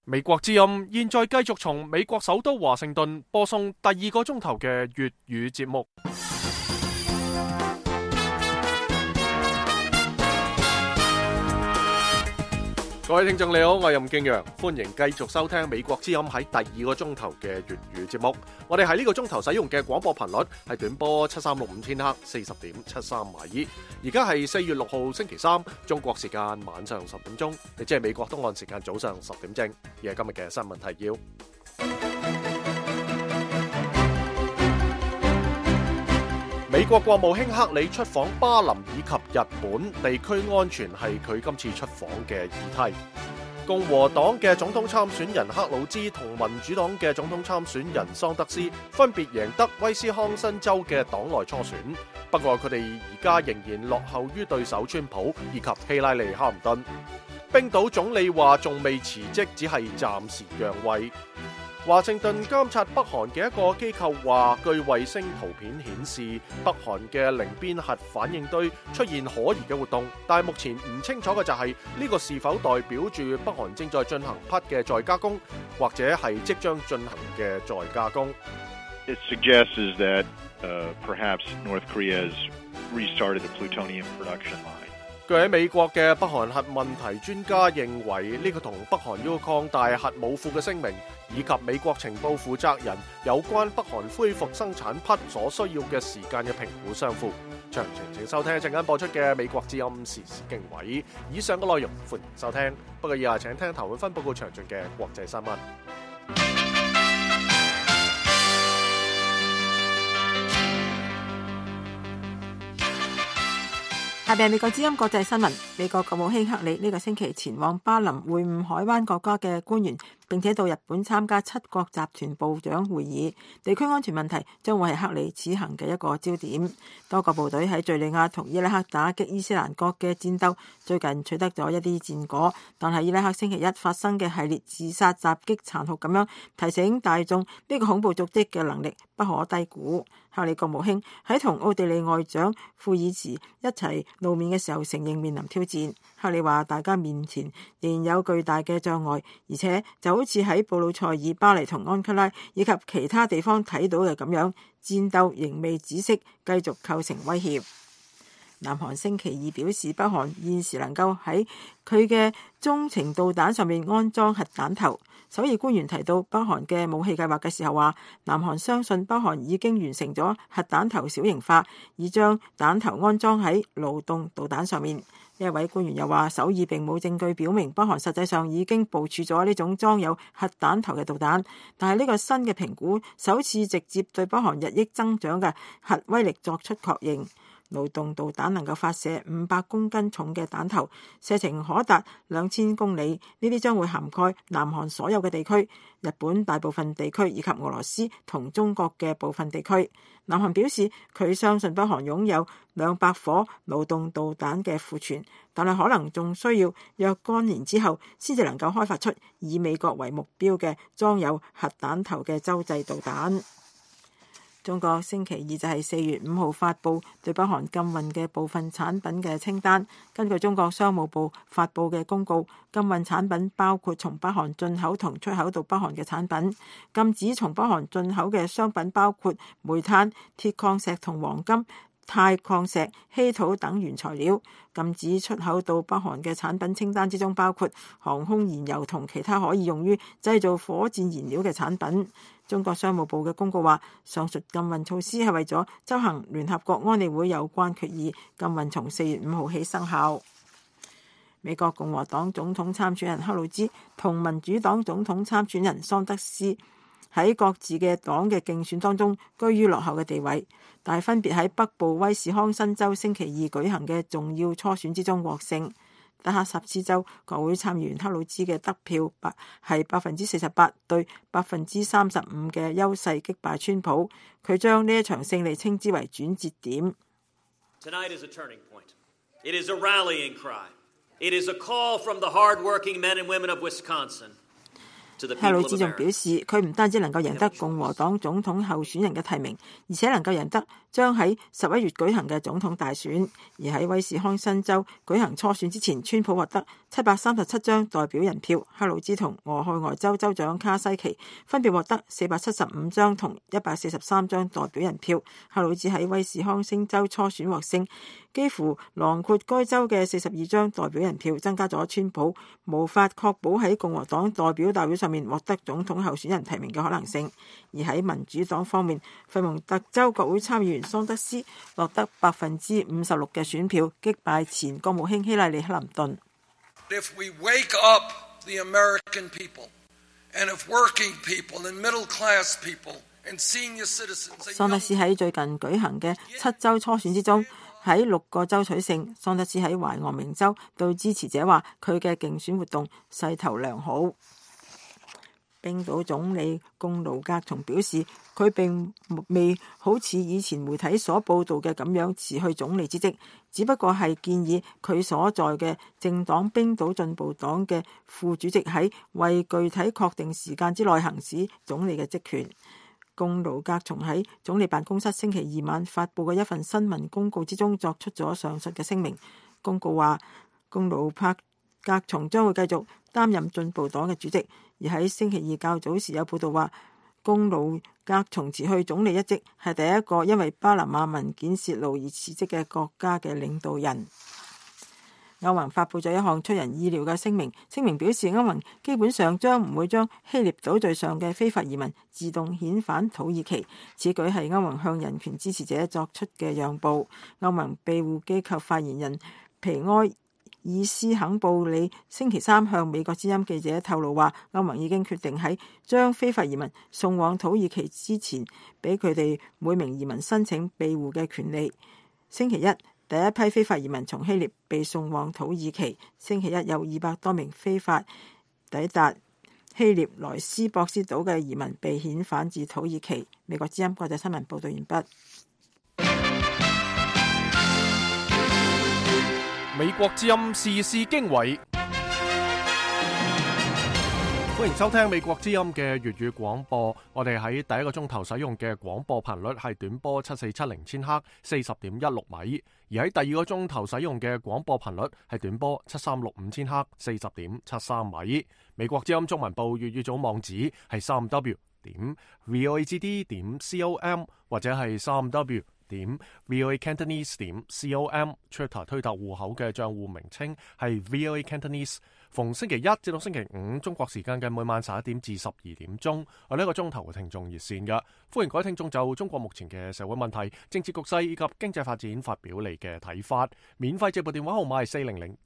美國之音現在繼續從美國首都華盛頓播送第2個鐘頭嘅粵語節目。各位聽眾你好，我係任敬陽，歡迎繼續收聽美國之音喺第2個鐘頭嘅粵語節目。我哋喺呢個鐘頭使用嘅廣播頻率係短波7365千赫40.73馬爾。而家係4月6號星期三，中國時間晚上10點鐘，亦即係美國東岸時間早上10點正。而係今日嘅新聞提要。美國國務卿克里出訪巴林以及日本，地區安全係佢今次出訪嘅議題。共和黨嘅總統參選人克魯茲同民主黨嘅總統參選人桑德斯分別贏得威斯康辛州嘅黨內初選，不過佢哋而家仍然落後於對手川普以及希拉里哈姆頓。冰島總理話仲未辭職，只係暫時讓位。華盛頓監察北韓嘅一個機構話，據衛星圖片顯示，北韓嘅寧邊核反應堆出現可疑嘅活動，但係目前唔清楚嘅就係呢個是否代表住北韓正在進行核嘅再加工，或者係即將進行嘅再加工。 It suggests is that perhaps North Korea has restarted the plutonium production line. 據喺美國嘅北韓核問題專家認為，呢個同北韓要擴大核武庫嘅聲明，以及美國情報負責人有關北韓恢復生產鈽所需要嘅時間嘅評估相符。詳情請收聽一陣間播出嘅美國之音時事經緯。以上嘅內容歡迎收聽，不過以下請聽譚永芬報告詳盡嘅國際新聞。 下邊係美國之音國際新聞。美國國務卿克里呢個星期前往巴林會晤海灣國家嘅官員，並且到日本參加7國集團部長會議。地區安全問題將會係克里此行嘅一個焦點。多個部隊喺敘利亞同伊拉克打擊伊斯蘭國嘅戰鬥最近取得咗一啲戰果，但係伊拉克星期一發生嘅系列自殺襲擊殘酷咁樣提醒大眾呢個恐怖組織嘅能力不可低估。克里國務卿喺同奧地利外長庫爾茨一齊露面嘅時候承認面臨挑戰。克里話大家面前仍然有巨大嘅障礙，而且就好似喺布魯塞爾、巴黎同安卡拉以及其他地方睇到嘅咁樣，戰鬥仍未止息，繼續構成威脅。南韓星期二表示，北韓現時能夠喺佢嘅中程導彈上面安裝核彈頭。首爾官員提到北韓嘅武器計劃嘅時候話，南韓相信北韓已經完成咗核彈頭小型化，以將彈頭安裝喺勞動導彈上面。呢一位官員又話，首爾並冇證據表明北韓實際上已經部署咗呢種裝有核彈頭嘅導彈，但係呢個新嘅評估首次直接對北韓日益增長嘅核威力作出確認。勞動導彈能夠發射500公斤重嘅彈頭，射程可達2000公里。呢啲將會涵蓋南韓所有嘅地區、日本大部分地區以及俄羅斯同中國嘅部分地區。南韓表示佢相信北韓擁有200顆勞動導彈嘅庫存，但係可能仲需要若干年之後先至能夠開發出以美國為目標嘅裝有核彈頭嘅洲際導彈。中國星期二就係4月5號發布對北韓禁運嘅部分產品嘅清單。根據中國商務部發布嘅公告，禁運產品包括從北韓進口同出口到北韓嘅產品。禁止從北韓進口嘅商品包括煤炭、鐵礦石同黃金、鈦礦石、稀土等原材料。禁止出口到北韓嘅產品清單之中包括航空燃油同其他可以用於製造火箭燃料嘅產品。中國商務部嘅公告話，上述禁運措施係為咗執行聯合國安理會有關決議，禁運從4月5號起生效。美國共和黨總統參選人克魯茲同民主黨總統參選人桑德斯喺各自嘅黨嘅競選當中居於落後嘅地位，但係分別喺北部威斯康辛州星期二舉行嘅重要初選之中獲勝。德克薩斯州國會參議員克魯茲嘅得票係48%對35%嘅優勢擊敗川普，佢將呢一場勝利稱之為轉折點。 Tonight is a turning point. It is a rallying cry. It is a call from the hard-working men and women of Wisconsin. 克魯茲仲表示，佢唔單止能夠贏得共和黨總統候選人嘅提名，而且能夠贏得將喺11月舉行嘅總統大選。而喺威斯康辛州舉行初選之前，川普獲得737張代表人票，克魯茲同俄亥俄州州長卡西奇分別獲得475張同143張代表人票。克魯茲喺威斯康辛州初選獲勝，幾乎囊括該州嘅42張代表人票，增加咗川普無法確保喺共和黨代表大會上面獲得總統候選人提名嘅可能性。而喺民主黨方面，費蒙特州國會參議員桑德斯獲得56%嘅選票，擊敗前國務卿希拉里克林頓。 If we wake up the American people and if working people and middle class people and senior citizens， 桑德斯喺最近舉行嘅7州初選之中，喺6個州取勝。桑德斯喺懷俄明州對支持者話，佢嘅競選活動勢頭良好。冰島總理貢盧格松表示，佢並未好似以前媒體所報道嘅咁樣辭去總理之職，只不過係建議佢所在嘅政黨冰島進步黨嘅副主席喺為具體確定時間之內行使總理嘅職權。貢盧格松喺總理辦公室星期2晚發布嘅一份新聞公告之中作出咗上述嘅聲明。公告話，貢盧格松將會繼續擔任進步黨嘅主席。而喺星期二較早時有報道話，貢盧格松辭去總理一職，係第一個因為巴拿馬文件泄露而辭職嘅國家嘅領導人。歐盟發布咗一項出人意料嘅聲明，聲明表示歐盟基本上將唔會將希臘島嶼上嘅非法移民自動遣返土耳其。此舉係歐盟向人權支持者作出嘅讓步。歐盟庇護機構發言人皮埃爾斯肯布里星期三向美國之音記者透露話，歐盟已經決定喺將非法移民送往土耳其之前，俾佢哋每名移民申請庇護嘅權利。星期一，第一批非法移民從希臘被送往土耳其。星期一有200多名非法抵達希臘萊斯博斯島嘅移民被遣返至土耳其。美國之音國際新聞報道完畢。 美國之音時事經緯，歡迎收聽美國之音嘅粵語廣播。我哋喺第一個鐘頭使用嘅廣播頻率係短波7470千赫40.16米，而喺第二個鐘頭使用嘅廣播頻率係短波7365千赫40.73米。美國之音中文部粵語組網址係3w.voagd.com 或者係3w.voacantonese.com。Twitter 推特戶口嘅賬戶名稱係 VOA Cantonese。逢星期一至到星期五中國時間嘅每晚11點至12點鐘，我呢一個鐘頭嘅聽眾熱線嘅，歡迎各位聽眾就中國目前嘅社會問題、政治局勢以及經濟發展發表你嘅睇法。免費接撥電話號碼係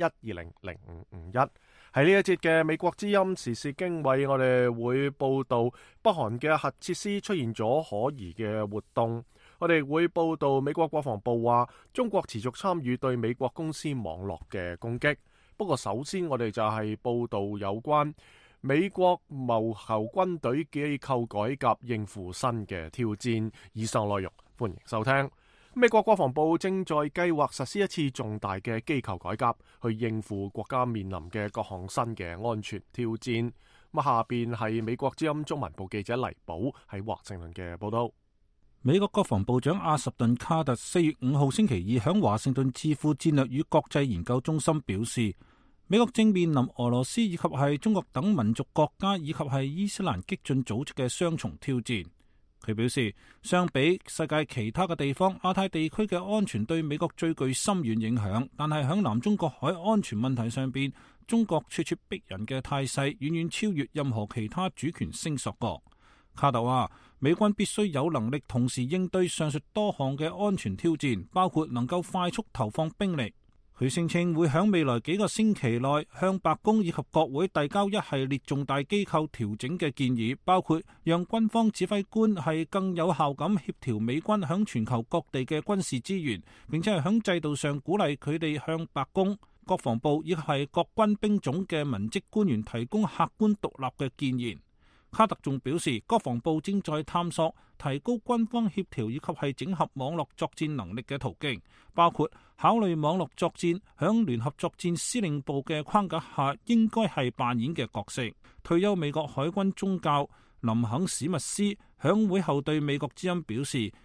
400-120-0551。喺呢一節嘅美國之音時事經緯，我哋會報道北韓嘅核設施出現咗可疑嘅活動。我哋會報道美國國防部話中國持續參與對美國公司網絡嘅攻擊。不過首先我哋就係報道有關美國謀求軍隊機構改革應付新嘅挑戰。以上內容歡迎收聽。美國國防部正在計劃實施一次重大嘅機構改革，去應付國家面臨嘅各項新嘅安全挑戰。下邊係美國之音中文部記者黎寶喺華盛頓嘅報道。 美國國防部長阿什頓卡特4月5號星期二響華盛頓智庫戰略與國際研究中心表示，美國正面臨俄羅斯以及係中國等民族國家以及係伊斯蘭激進組織嘅雙重挑戰。佢表示，相比世界其他嘅地方，亞太地區嘅安全對美國最具深遠影響，但係響南中國海安全問題上邊，中國咄咄逼人嘅態勢遠遠超越任何其他主權聲索國。卡特話，美軍必須有能力同時應對上述多項嘅安全挑戰，包括能夠快速投放兵力。佢聲稱會喺未來幾個星期內向白宮以及國會遞交一系列重大機構調整嘅建議，包括讓軍方指揮官係更有效咁協調美軍響全球各地嘅軍事資源，並且係響制度上鼓勵佢哋向白宮、國防部以及係各軍兵種嘅文職官員提供客觀獨立嘅建言。卡特仲表示，國防部正在探索提高軍方協調以及係整合網絡作戰能力嘅途徑，包括考慮網絡作戰響聯合作戰司令部嘅框架下應該係扮演嘅角色。退休美國海軍中校林肯史密斯響會後對美國之音表示，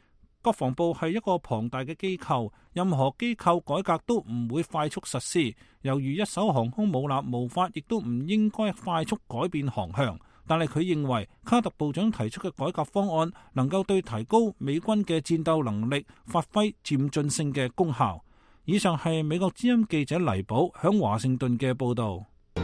國防部係一個龐大嘅機構，任何機構改革都唔會快速實施，猶如一艘航空母艦無法亦都唔應該快速改變航向。但係佢認為卡特部長提出嘅改革方案能夠對提高美軍嘅戰鬥能力發揮漸進性嘅功效。以上係美國之音記者黎寶響華盛頓嘅報道。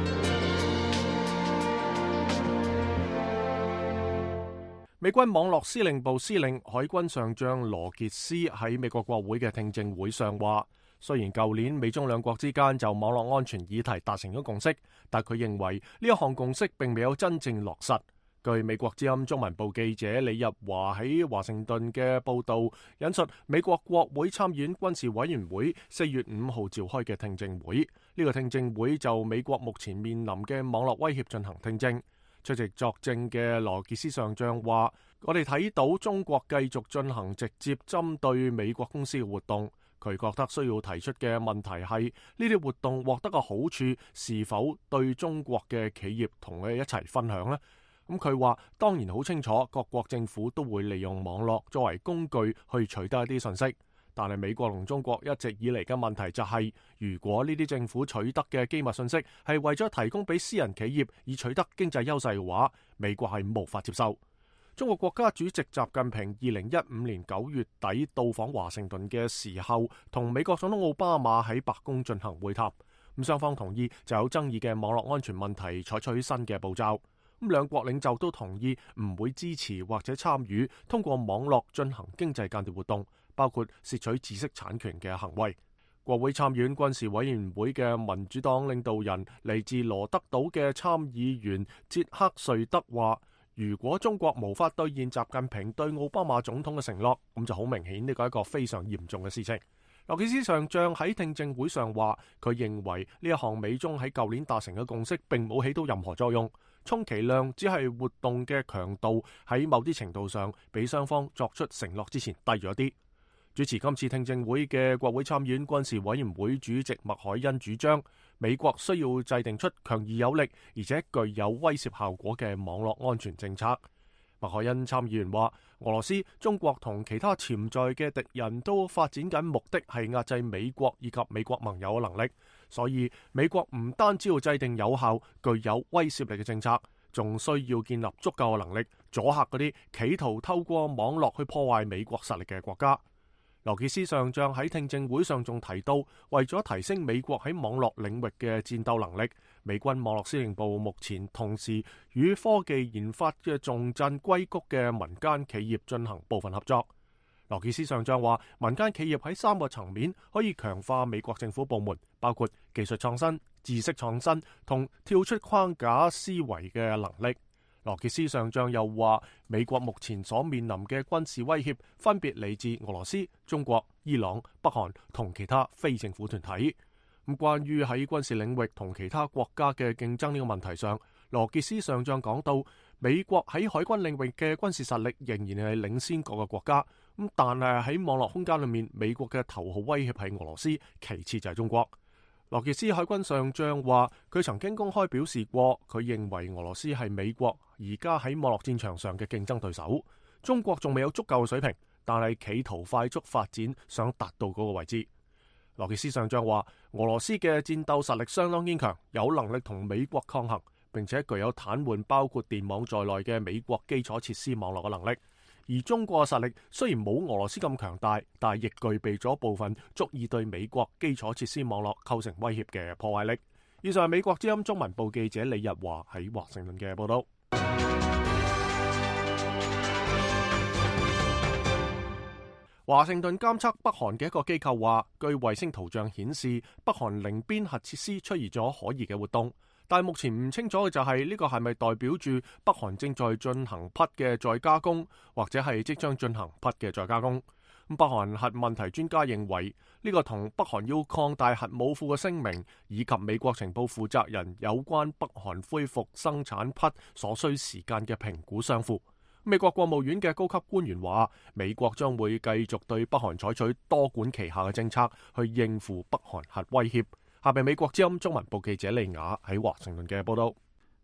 美軍網絡司令部司令海軍上將羅傑斯喺美國國會嘅聽證會上話，雖然舊年美中兩國之間就網絡安全議題達成咗共識，但佢認為呢一項共識並未有真正落實。據美國之音中文部記者李日華喺華盛頓嘅報導，引述美國國會參議院軍事委員會4月5號召開嘅聽證會，呢個聽證會就美國目前面臨嘅網絡威脅進行聽證。出席作證嘅羅傑斯上將話，我哋睇到中國繼續進行直接針對美國公司嘅活動，佢覺得需要提出嘅問題係呢啲活動獲得嘅好處是否對中國嘅企業同佢一齊分享呢？咁佢話當然好清楚各國政府都會利用網絡作為工具去取得一啲信息，但係美國同中國一直以嚟嘅問題就係，如果呢啲政府取得嘅機密信息係為咗提供俾私人企業以取得經濟優勢嘅話，美國係無法接受。中國國家主席習近平2015年9月底到訪華盛頓嘅時候，同美國總統奧巴馬喺白宮進行會談，咁雙方同意就有爭議嘅網絡安全問題採取新嘅步驟。咁兩國領袖都同意唔會支持或者參與通過網絡進行經濟間諜活動，包括竊取知識產權嘅行為。國會參議院軍事委員會嘅民主黨領導人嚟自羅德島嘅參議員傑克瑞德話，如果中國無法兌現習近平對奧巴馬總統嘅承諾，咁就好明顯呢個係一個非常嚴重嘅事情。羅傑斯上將喺聽證會上話，佢認為呢一項美中喺舊年達成嘅共識並冇起到任何作用，充其量只係活動嘅強度喺某啲程度上比雙方作出承諾之前低咗啲。主持今次聽證會嘅國會參議院軍事委員會主席麥凱恩主張，美國需要制定出強而有力而且具有威懾效果嘅網絡安全政策。麥凱恩參議員話，俄羅斯、中國同其他潛在嘅敵人都發展緊目的係壓制美國以及美國盟友嘅能力，所以美國唔單止要制定有效、具有威懾力嘅政策，仲需要建立足夠嘅能力阻嚇嗰啲企圖透過網絡去破壞美國實力嘅國家。羅傑斯上將喺聽證會上仲提到，為咗提升美國喺網絡領域嘅戰鬥能力，美軍網絡司令部目前同時與科技研發嘅重鎮硅谷嘅民間企業進行部分合作。羅傑斯上將話，民間企業喺3個層面可以強化美國政府部門，包括技術創新、知識創新同跳出框架思維嘅能力。羅傑斯上將又話，美國目前所面臨嘅軍事威脅分別嚟自俄羅斯、中國、伊朗、北韓同其他非政府團體。咁關於喺軍事領域同其他國家嘅競爭呢個問題上，羅傑斯上將講到，美國喺海軍領域嘅軍事實力仍然係領先各個國家。咁但係喺網絡空間裏面，美國嘅頭號威脅係俄羅斯，其次就係中國。羅傑斯海軍上將話，佢曾經公開表示過，佢認為俄羅斯係美國而家喺網絡戰場上嘅競爭對手。中國仲未有足夠嘅水平，但係企圖快速發展，想達到嗰個位置。羅傑斯上將話，俄羅斯嘅戰鬥實力相當堅強，有能力同美國抗衡，並且具有癱瘓包括電網在內嘅美國基礎設施網絡嘅能力。而中國嘅實力雖然冇俄羅斯咁強大，但係亦具備咗部分足以對美國基礎設施網絡構成威脅嘅破壞力。以上係美國之音中文部記者李日華喺華盛頓嘅報道。華盛頓監測北韓嘅一個機構話，據衛星圖像顯示，北韓寧邊核設施出現咗可疑嘅活動。但係目前唔清楚嘅就係呢個係咪代表住北韓正在進行鈽嘅再加工，或者係即將進行鈽嘅再加工。北韓核問題專家認為呢個同北韓要擴大核武庫嘅聲明，以及美國情報負責人有關北韓恢復生產鈽所需時間嘅評估相符。美國國務院嘅高級官員話，美國將會繼續對北韓採取多管齊下嘅政策去應付北韓核威脅。下邊美國之音中文部記者利雅喺華盛頓嘅報道。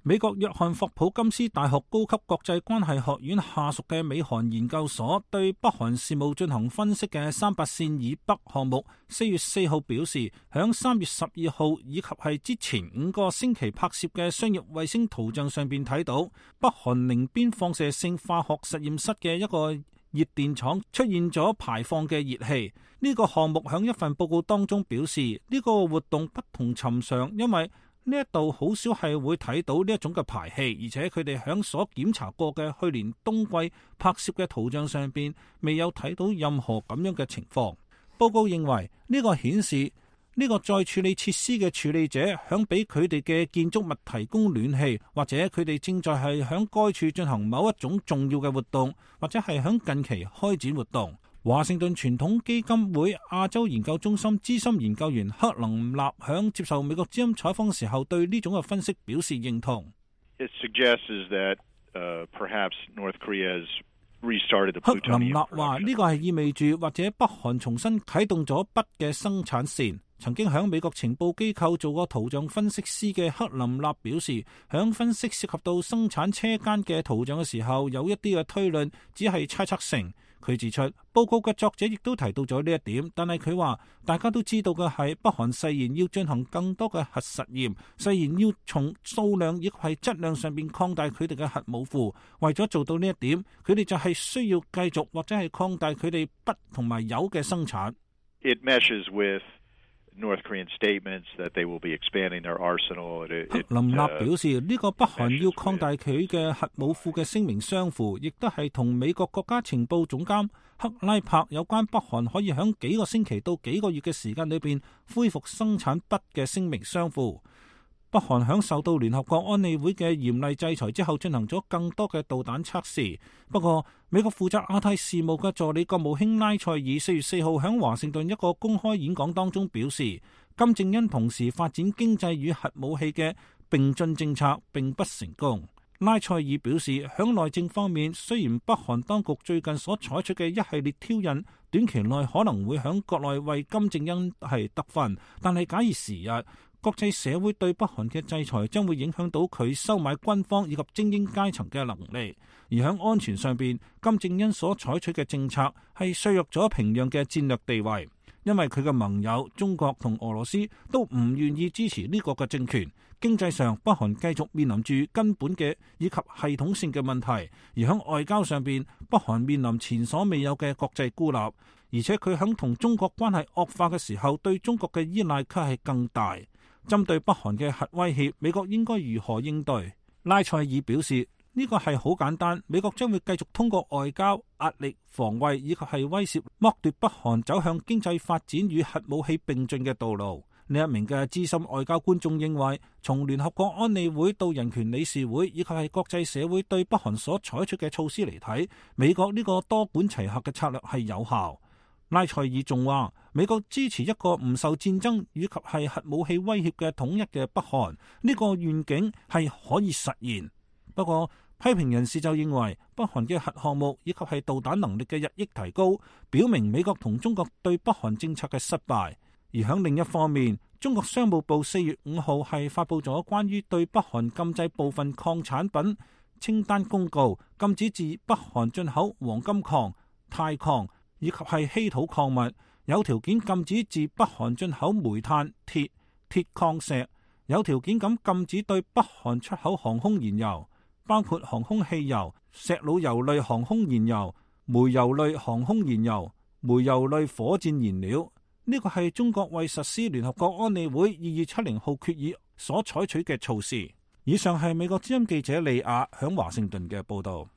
美國約翰霍普金斯大學高級國際關係學院下屬嘅美韓研究所對北韓事務進行分析嘅300線以北項目4月4號表示，響3月12號以及係之前5個星期拍攝嘅商業衛星圖像上邊睇到，北韓寧邊放射性化學實驗室嘅一個熱電廠出現咗排放嘅熱氣。呢個項目響一份報告當中表示，呢個活動不同尋常，因為呢一度好少係會睇到呢一種嘅排氣，而且佢哋響所檢查過嘅去年冬季拍攝嘅圖像上邊未有睇到任何咁樣嘅情況。報告認為呢個顯示呢個再處理設施嘅處理者響俾佢哋嘅建築物提供暖氣，或者佢哋正在係響該處進行某一種重要嘅活動，或者係響近期開展活動。華盛頓傳統基金會亞洲研究中心資深研究員克林納響接受美國之音採訪時候對呢種嘅分析表示認同。 It suggests is that perhaps North Korea has restarted the 克 plutonium 林納話呢個係意味住或者北韓重新啟動咗鈈嘅生產線。曾經響美國情報機構做過圖像分析師嘅克林納表示，響分析涉及到生產車間嘅圖像嘅時候，有一啲嘅推論只係猜測性。佢指出，報告嘅作者亦都提到咗呢一點，但係佢話大家都知道嘅係北韓誓言要進行更多嘅核實驗，誓言要從數量亦係質量上邊擴大佢哋嘅核武庫。為咗做到呢一點，佢哋就係需要繼續或者係擴大佢哋鈈同埋鈾嘅生產。 It meshes with North Korean statements that they will be expanding their arsenal. 克林納表示，呢個北韓要擴大佢嘅核武庫嘅聲明相符，亦都係同美國國家情報總監克拉柏有關北韓可以喺幾個星期到幾個月嘅時間裏邊恢復生產鈈嘅聲明相符。北韓響受到聯合國安理會嘅嚴厲制裁之後，進行咗更多嘅導彈測試。不過，美國負責亞太事務嘅助理國務卿拉塞爾4月4號響華盛頓一個公開演講當中表示，金正恩同時發展經濟與核武器嘅並進政策並不成功。拉塞爾表示，響內政方面，雖然北韓當局最近所採取嘅一系列挑釁，短期內可能會響國內為金正恩係得分，但係假以時日，國際社會對北韓嘅制裁將會影響到佢收買軍方以及精英階層嘅能力。而喺安全上邊，金正恩所採取嘅政策係削弱咗平壤嘅戰略地位，因為佢嘅盟友中國同俄羅斯都唔願意支持呢個嘅政權。經濟上，北韓繼續面臨住根本嘅以及系統性嘅問題，而喺外交上邊，北韓面臨前所未有嘅國際孤立，而且佢喺同中國關係惡化嘅時候，對中國嘅依賴卻係更大。針對北韓嘅核威脅，美國應該如何應對？拉塞爾表示，呢個係好簡單，美國將會繼續通過外交、壓力、防衛以及係威懾，剝奪北韓走向經濟發展與核武器並進嘅道路。呢一名嘅資深外交官仲認為，從聯合國安理會到人權理事會以及係國際社會對北韓所採取嘅措施嚟睇，美國呢個多管齊下嘅策略係有效。拉塞爾仲話，美國支持一個唔受戰爭以及係核武器威脅嘅統一嘅北韓，呢個願景係可以實現。不過，批評人士就認為，北韓嘅核項目以及係導彈能力嘅日益提高，表明美國同中國對北韓政策嘅失敗。而喺另一方面，中國商務部4月5號係發布咗關於對北韓禁制部分礦產品清單公告，禁止自北韓進口黃金礦、鈦礦以及係稀土礦物，有條件禁止自北韓進口煤炭、鐵礦石，有條件咁禁止對北韓出口航空燃油，包括航空汽油、石老油類航空燃油、煤油類航空燃油、煤油類火箭燃料。呢個係中國為實施聯合國安理會2270號決議所採取嘅措施。以上係美國之音記者利亞響華盛頓嘅報道。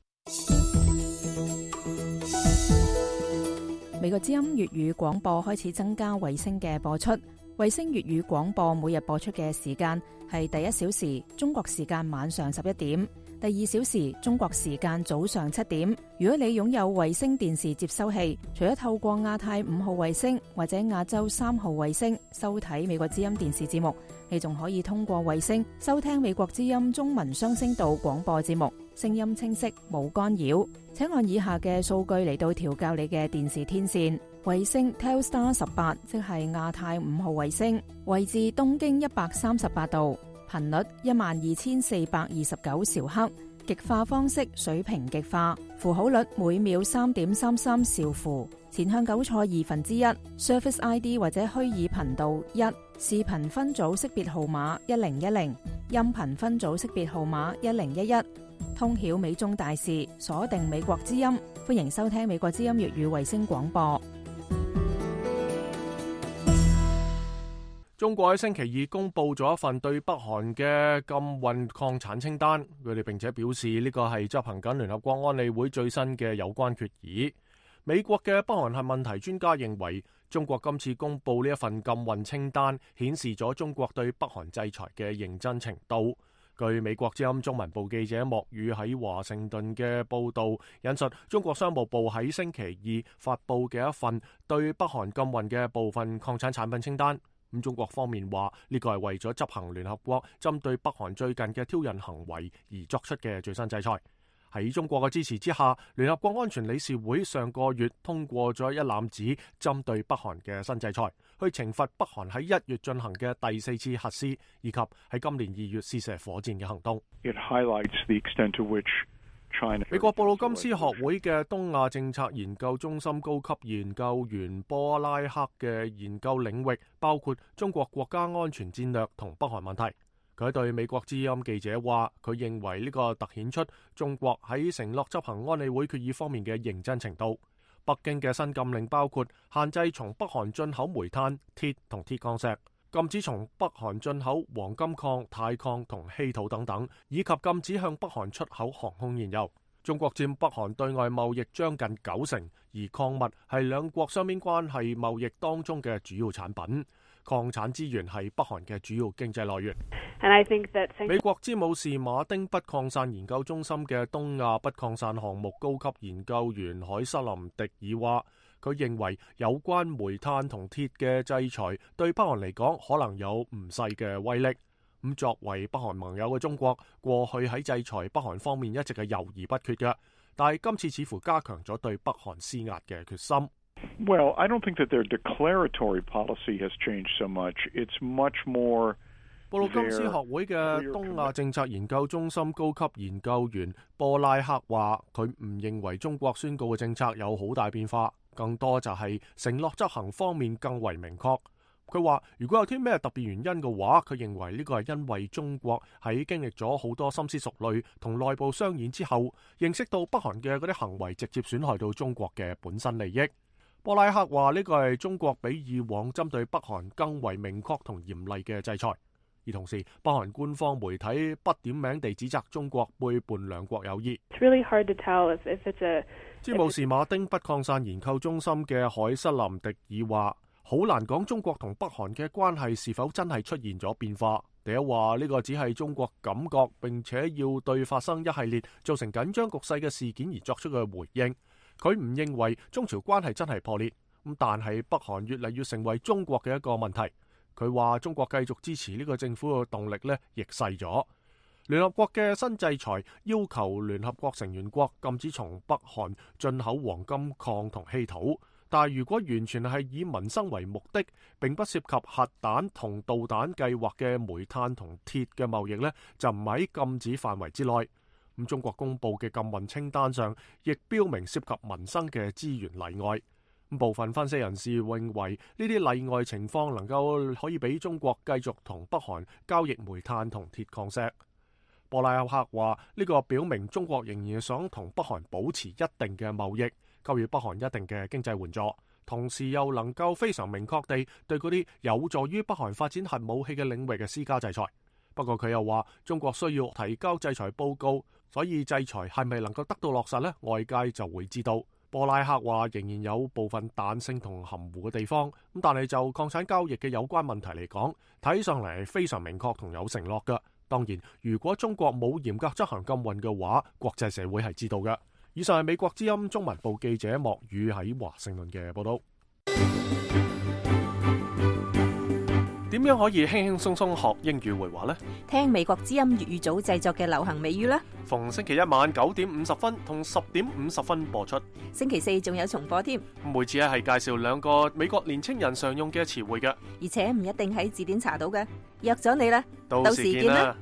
美國之音粵語廣播開始增加衛星嘅播出。衛星粵語廣播每日播出嘅時間係第1小時中國時間晚上11點，第2小時中國時間早上7點。如果你擁有衛星電視接收器，除咗透過亞太5號衛星或者亞洲3號衛星收睇美國之音電視節目，你仲可以通過衛星收聽美國之音中文雙聲道廣播節目，聲音清晰冇干擾。請按以下嘅數據嚟到調校你嘅電視天線。衛星 Telstar 18，即係亞太5號衛星，位置東經138度， 頻率12429兆赫，極化方式水平極化，符號率每秒3.33兆符，前向9錯1/2 ，Surface ID 或者虛擬頻道1，視頻分組識別號碼1010，音頻分組識別號碼1011。通曉美中大事，鎖定美國之音，歡迎收聽美國之音粵語衛星廣播。 中國喺星期二公布咗一份對北韓嘅禁運礦產清單，佢哋並且表示呢個係執行緊聯合國安理會最新嘅有關決議。美國嘅北韓核問題專家認為，中國今次公布呢一份禁運清單，顯示咗中國對北韓制裁嘅認真程度。據美國之音中文部記者莫宇喺華盛頓嘅報導，引述中國商務部喺星期二發布嘅一份對北韓禁運嘅部分礦產產品清單。咁中國方面話呢個係為咗執行聯合國針對北韓最近嘅挑釁行為而作出嘅最新制裁。喺中國嘅支持之下，聯合國安全理事會上個月通過咗一攬子針對北韓嘅新制裁，去懲罰北韓喺1月進行嘅第4次核試，以及喺今年2月試射火箭嘅行動。 It highlights the extent to which China... 美國布魯金斯學會嘅東亞政策研究中心高級研究員波拉克嘅研究領域包括中國國家安全戰略同北韓問題。佢對美國之音記者話，佢認為呢個凸顯出中國喺承諾執行安理會決議方面嘅認真程度。北京嘅新禁令包括限制從北韓進口煤炭、鐵同鐵礦石，禁止從北韓進口黃金礦、鈦礦同稀土等等，以及禁止向北韓出口航空燃油。中國佔北韓對外貿易將近90%，而礦物係兩國雙邊關係貿易當中嘅主要產品。礦產資源係北韓嘅主要經濟來源。美國詹姆士馬丁不擴散研究中心嘅東亞不擴散項目高級研究員海瑟琳迪爾話，佢認為有關煤炭同鐵嘅制裁對北韓嚟講可能有唔細嘅威力。咁作為北韓盟友嘅中國，過去喺制裁北韓方面一直係猶豫不決嘅，但係今次似乎加強咗對北韓施壓嘅決心。 Well, I don't think that their declaratory policy has changed so much. It's much more... 布魯金斯學會嘅東亞政策研究中心高級研究員波拉克話，佢唔認為中國宣告嘅政策有好大變化，更多就係承諾執行方面更為明確。佢話如果有啲咩特別原因嘅話，佢認為呢個係因為中國喺經歷咗好多深思熟慮同內部商議之後，認識到北韓嘅嗰啲行為直接損害到中國嘅本身利益。波拉克話呢個係中國比以往針對北韓更為明確同嚴厲嘅制裁，而同時北韓官方媒體不點名地指責中國背叛兩國友誼。詹姆士馬丁不擴散研究中心嘅海瑟琳迪爾話，好難講中國同北韓嘅關係是否真係出現咗變化。第一話呢個只係中國感覺，並且要對發生一系列造成緊張局勢嘅事件而作出嘅回應。佢唔認為中朝關係真係破裂，咁但係北韓越嚟越成為中國嘅一個問題。佢話中國繼續支持呢個政府嘅動力呢亦細咗。聯合國嘅新制裁要求聯合國成員國禁止從北韓進口黃金礦同稀土，但係如果完全係以民生為目的，並不涉及核彈同導彈計劃嘅煤炭同鐵嘅貿易呢，就唔喺禁止範圍之內。咁中國公布嘅禁運清單上，亦標明涉及民生嘅資源例外。部分分析人士認為呢啲例外情況能夠可以俾中國繼續同北韓交易煤炭同鐵礦石。波拉克話呢個表明中國仍然想同北韓保持一定嘅貿易，給予北韓一定嘅經濟援助，同時又能夠非常明確地對嗰啲有助於北韓發展核武器嘅領域嘅施加制裁。不過佢又話中國需要提交制裁報告，所以制裁係咪能夠得到落實呢？外界就會知道。波拉克話仍然有部分彈性同含糊嘅地方，咁但係就礦產交易嘅有關問題嚟講，睇上嚟係非常明確同有承諾嘅。當然，如果中國冇嚴格執行禁運嘅話，國際社會係知道嘅。以上係美國之音中文部記者莫宇喺華盛頓嘅報道。點樣可以輕輕鬆鬆學英語會話呢？ 聽美國之音粵語組製作嘅流行美語啦。 逢星期一晚9:50同10:50播出。 星期四仲有重播添。 每次係介紹2個美國年青人常用嘅詞彙嘅， 而且唔一定喺字典查到嘅。 約咗你啦， 到時見啦。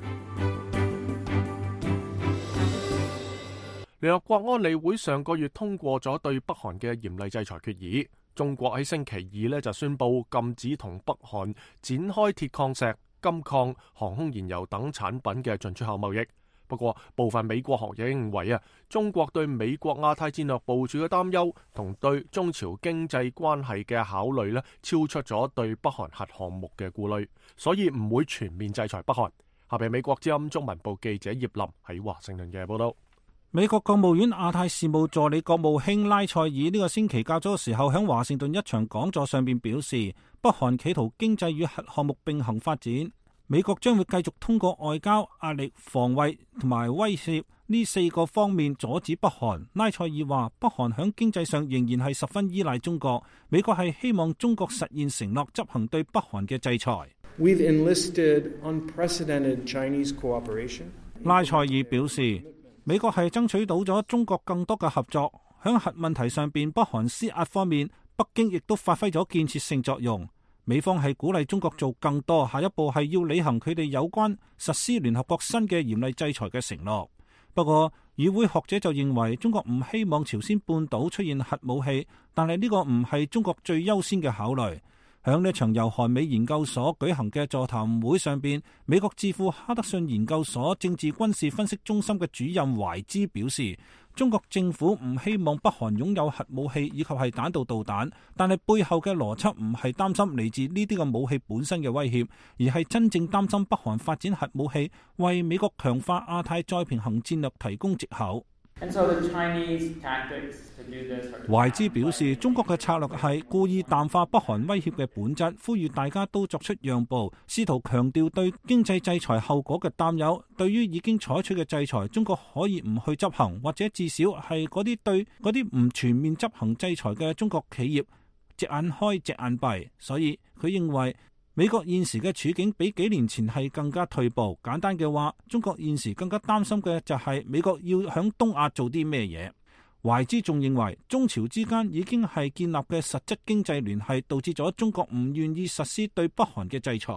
聯合國安理會上個月通過咗對北韓嘅嚴厲制裁決議，中國喺星期二呢就宣布禁止同北韓展開鐵礦石、金礦、航空燃油等產品嘅進出口貿易。不過，部分美國學者認為中國對美國亞太戰略部署嘅擔憂同對中朝經濟關係嘅考慮超出咗對北韓核項目嘅顧慮，所以唔會全面制裁北韓。下邊美國之音中文部記者葉林喺華盛頓嘅報道。 美國國務院亞太事務助理國務卿拉塞爾呢個星期較早嘅時候喺華盛頓一場講座上邊表示，北韓企圖經濟與核項目並行發展，美國將會繼續通過外交、壓力、防衛同埋威懾呢4個方面阻止北韓。拉塞爾話，北韓喺經濟上仍然係十分依賴中國，美國係希望中國實現承諾，執行對北韓嘅制裁。 We've enlisted unprecedented Chinese cooperation. 拉塞爾表示，美國係爭取到咗中國更多嘅合作，喺核問題上邊，北韓施壓方面，北京亦都發揮咗建設性作用。美方係鼓勵中國做更多，下一步係要履行佢哋有關實施聯合國新嘅嚴厲制裁嘅承諾。不過，與會學者就認為中國唔希望朝鮮半島出現核武器，但係呢個唔係中國最優先嘅考慮。喺呢場由韓美研究所舉行嘅座談會上邊，美國智庫哈德遜研究所政治軍事分析中心嘅主任懷茲表示，中國政府唔希望北韓擁有核武器以及係彈道導彈，但係背後嘅邏輯唔係擔心嚟自呢啲嘅武器本身嘅威脅，而係真正擔心北韓發展核武器為美國強化亞太再平衡戰略提供藉口。懷茲表示，中國嘅策略係故意淡化北韓威脅嘅本質，呼籲大家都作出讓步，試圖強調對經濟制裁後果嘅擔憂。對於已經採取嘅制裁，中國可以唔去執行，或者至少係嗰啲對嗰啲唔全面執行制裁嘅中國企業隻眼開隻眼閉。所以佢認為美國現時嘅處境比幾年前係更加退步。簡單嘅話，中國現時更加擔心嘅就係美國要響東亞做啲咩嘢。懷茲仲認為，中朝之間已經係建立嘅實質經濟聯繫，導致咗中國唔願意實施對北韓嘅制裁。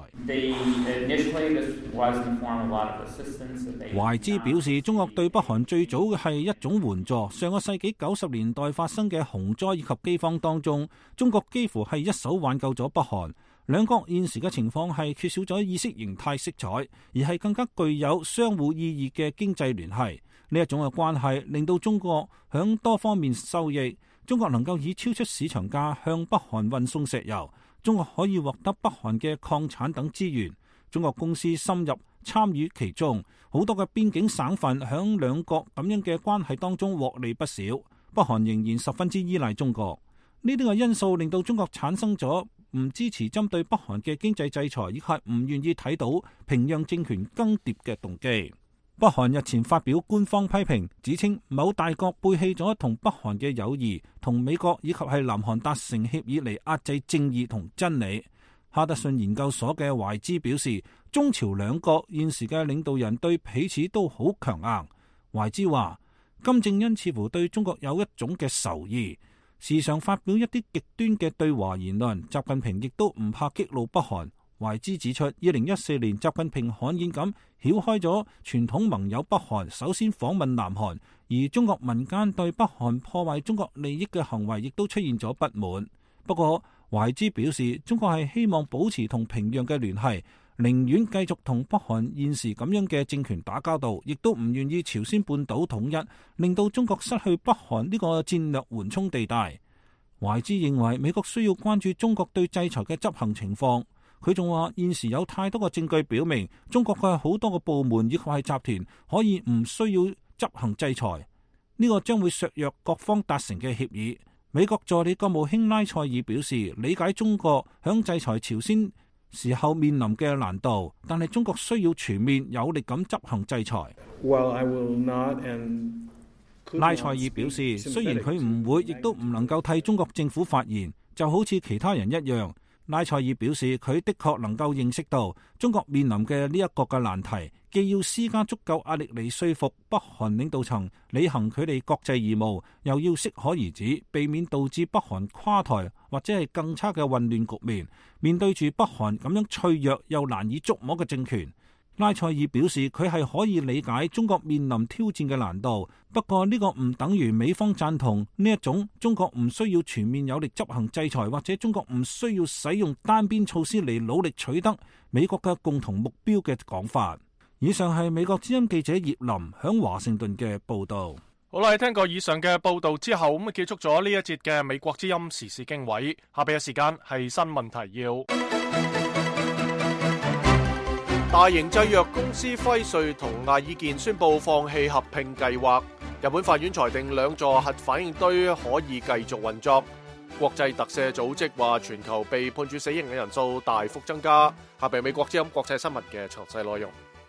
懷茲表示，中國對北韓最早嘅係一種援助。上個世紀90年代發生嘅洪災以及饑荒當中，中國幾乎係一手挽救咗北韓。兩國現時嘅情況係缺少咗意識形態色彩，而係更加具有相互意義嘅經濟聯繫。呢一種嘅關係令到中國響多方面受益。中國能夠以超出市場價向北韓運送石油，中國可以獲得北韓嘅礦產等資源。中國公司深入參與其中，好多嘅邊境省份響兩國咁樣嘅關係當中獲利不少。北韓仍然十分之依賴中國。呢啲嘅因素令到中國產生咗唔支持針對北韓嘅經濟制裁，以及唔願意睇到平壤政權更迭嘅動機。北韓日前發表官方批評，指稱某大國背棄咗同北韓嘅友誼，同美國以及係南韓達成協議嚟壓制正義同真理。哈德遜研究所嘅懷茲表示，中朝兩國現時嘅領導人對彼此都好強硬。懷茲話，金正恩似乎對中國有一種嘅仇意，時常發表一啲極端嘅對華言論。習近平亦都唔怕激怒北韓。懷茲指出，2014年習近平罕見咁繞開咗傳統盟友北韓，首先訪問南韓，而中國民間對北韓破壞中國利益嘅行為亦都出現咗不滿。不過懷茲表示，中國係希望保持同平壤嘅聯繫，寧願繼續同北韓現時咁樣嘅政權打交道，亦都唔願意朝鮮半島統一，令到中國失去北韓呢個戰略緩衝地帶。懷茲認為美國需要關注中國對制裁嘅執行情況。佢仲話，現時有太多嘅證據表明，中國嘅好多個部門以及係集團可以唔需要執行制裁，呢個將會削弱各方達成嘅協議。美國助理國務卿拉塞爾表示，理解中國響制裁朝鮮時候面臨嘅難度，但係中國需要全面有力咁執行制裁。拉塞爾表示，雖然佢唔會亦都唔能夠替中國政府發言，就好似其他人一樣。 拉塞爾表示，佢的確能夠認識到中國面臨嘅呢一個嘅難題，既要施加足夠壓力嚟說服北韓領導層履行佢哋國際義務，又要適可而止，避免導致北韓垮台或者係更差嘅混亂局面。面對住北韓咁樣脆弱又難以捉摸嘅政權，拉塞爾表示佢係可以理解中國面臨挑戰嘅難度，不過呢個唔等於美方贊同呢一種中國唔需要全面有力執行制裁，或者中國唔需要使用單邊措施嚟努力取得美國嘅共同目標嘅講法。以上係美國之音記者葉林響華盛頓嘅報道。 好啦，聽過以上嘅報道之後，咁啊結束咗呢一節嘅美國之音時事經緯。下邊嘅時間係新聞提要。大型製藥公司輝瑞同艾爾健宣布放棄合併計劃。日本法院裁定兩座核反應堆可以繼續運作。國際特赦組織話全球被判處死刑嘅人數大幅增加。下邊美國之音國際新聞嘅詳細內容。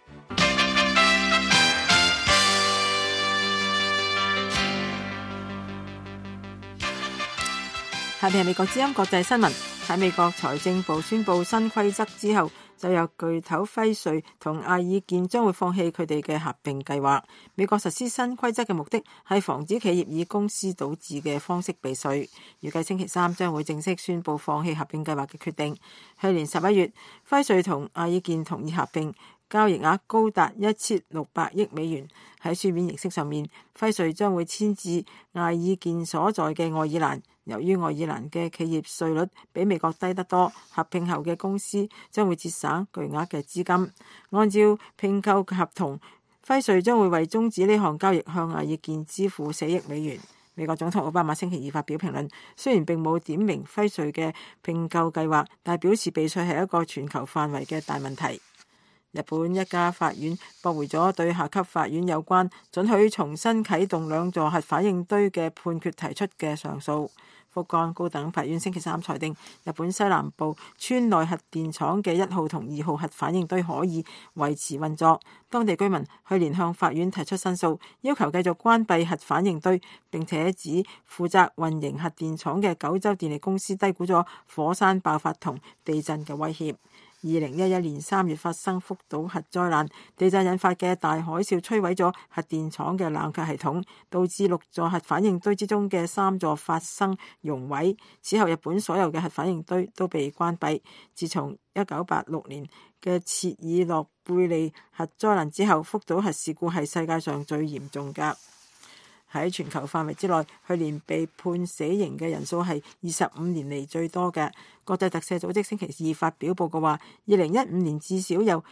下邊係美國之音國際新聞。喺美國財政部宣布新規則之後，就有巨頭輝瑞同艾爾健將會放棄佢哋嘅合併計劃。美國實施新規則嘅目的係防止企業以公司倒置嘅方式避稅。預計星期三將會正式宣布放棄合併計劃嘅決定。去年11月，輝瑞同艾爾健同意合併，交易額高達1600億美元。喺書面形式上面，輝瑞將會遷至艾爾健所在嘅愛爾蘭。由於愛爾蘭嘅企業稅率比美國低得多，合併後嘅公司將會節省巨額嘅資金。按照併購合同，輝瑞將會為終止呢項交易向艾爾健支付4億美元。美國總統奧巴馬星期二發表評論，雖然並冇點名輝瑞嘅併購計劃，但表示避稅係一個全球範圍嘅大問題。日本一家法院駁回咗對下級法院有關准許重新啟動兩座核反應堆嘅判決提出嘅上訴。福岡高等法院星期三裁定，日本西南部村內核電廠嘅1號同2號核反應堆可以維持運作。當地居民去年向法院提出申訴，要求繼續關閉核反應堆，並且指負責運營核電廠嘅九州電力公司低估咗火山爆發同地震嘅威脅。2011年3月發生福島核災難，地震引發嘅大海嘯摧毀咗核電廠嘅冷卻系統，導致6座核反應堆之中嘅3座發生熔毀。此後日本所有嘅核反應堆都被關閉。自從1986年嘅切爾諾貝利核災難之後，福島核事故係世界上最嚴重㗎。喺全球範圍之內，去年被判死刑嘅人數係25年嚟最多嘅。國際特赦組織星期二發表報告話，2015年至少有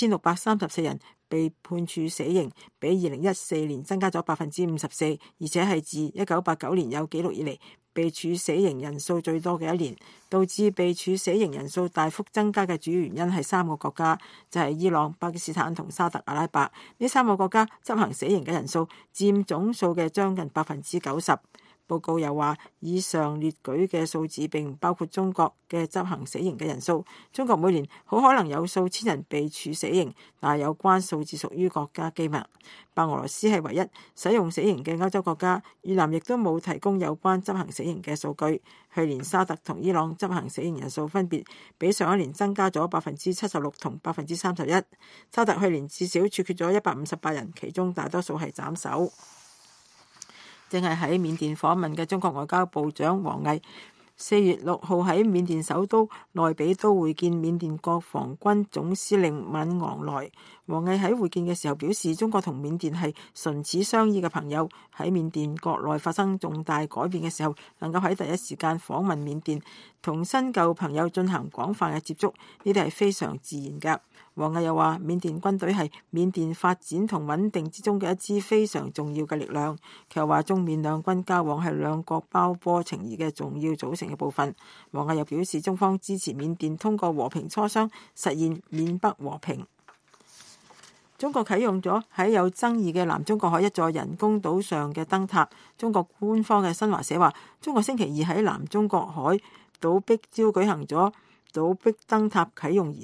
1634人被判處死刑，比2014年增加咗54%，而且係自1989年有紀錄以嚟被處死刑人數最多嘅一年。導致被處死刑人數大幅增加嘅主要原因係3個國家，就係伊朗、巴基斯坦同沙特阿拉伯。呢3個國家執行死刑嘅人數佔總數嘅將近90%。報告又話，以上列舉嘅數字並唔包括中國嘅執行死刑嘅人數。中國每年好可能有數千人被處死刑，但係有關數字屬於國家機密。白俄羅斯係唯一使用死刑嘅歐洲國家，越南亦都冇提供有關執行死刑嘅數據。去年沙特同伊朗執行死刑人數分別比上一年增加咗76%同31%。沙特去年至少處決咗158人，其中大多數係斬首。正係喺緬甸訪問嘅中國外交部長王毅4月6號喺緬甸首都內比都會見緬甸國防軍總司令敏昂萊。王毅喺會見嘅時候表示，中國同緬甸係唇齒相依嘅朋友，喺緬甸國內發生重大改變嘅時候，能夠喺第一時間訪問緬甸，同新舊朋友進行廣泛嘅接觸，呢啲係非常自然㗎。王毅又話，緬甸軍隊係緬甸發展同穩定之中嘅一支非常重要嘅力量。佢又話，中緬兩軍交往係兩國胞波情誼嘅重要組成嘅部分。王毅又表示，中方支持緬甸通過和平磋商實現緬北和平。中國啟用咗喺有爭議嘅南中國海一座人工島上嘅燈塔。中國官方嘅新華社話，中國星期二喺南中國海島壁礁舉行咗島壁燈塔啟用儀式。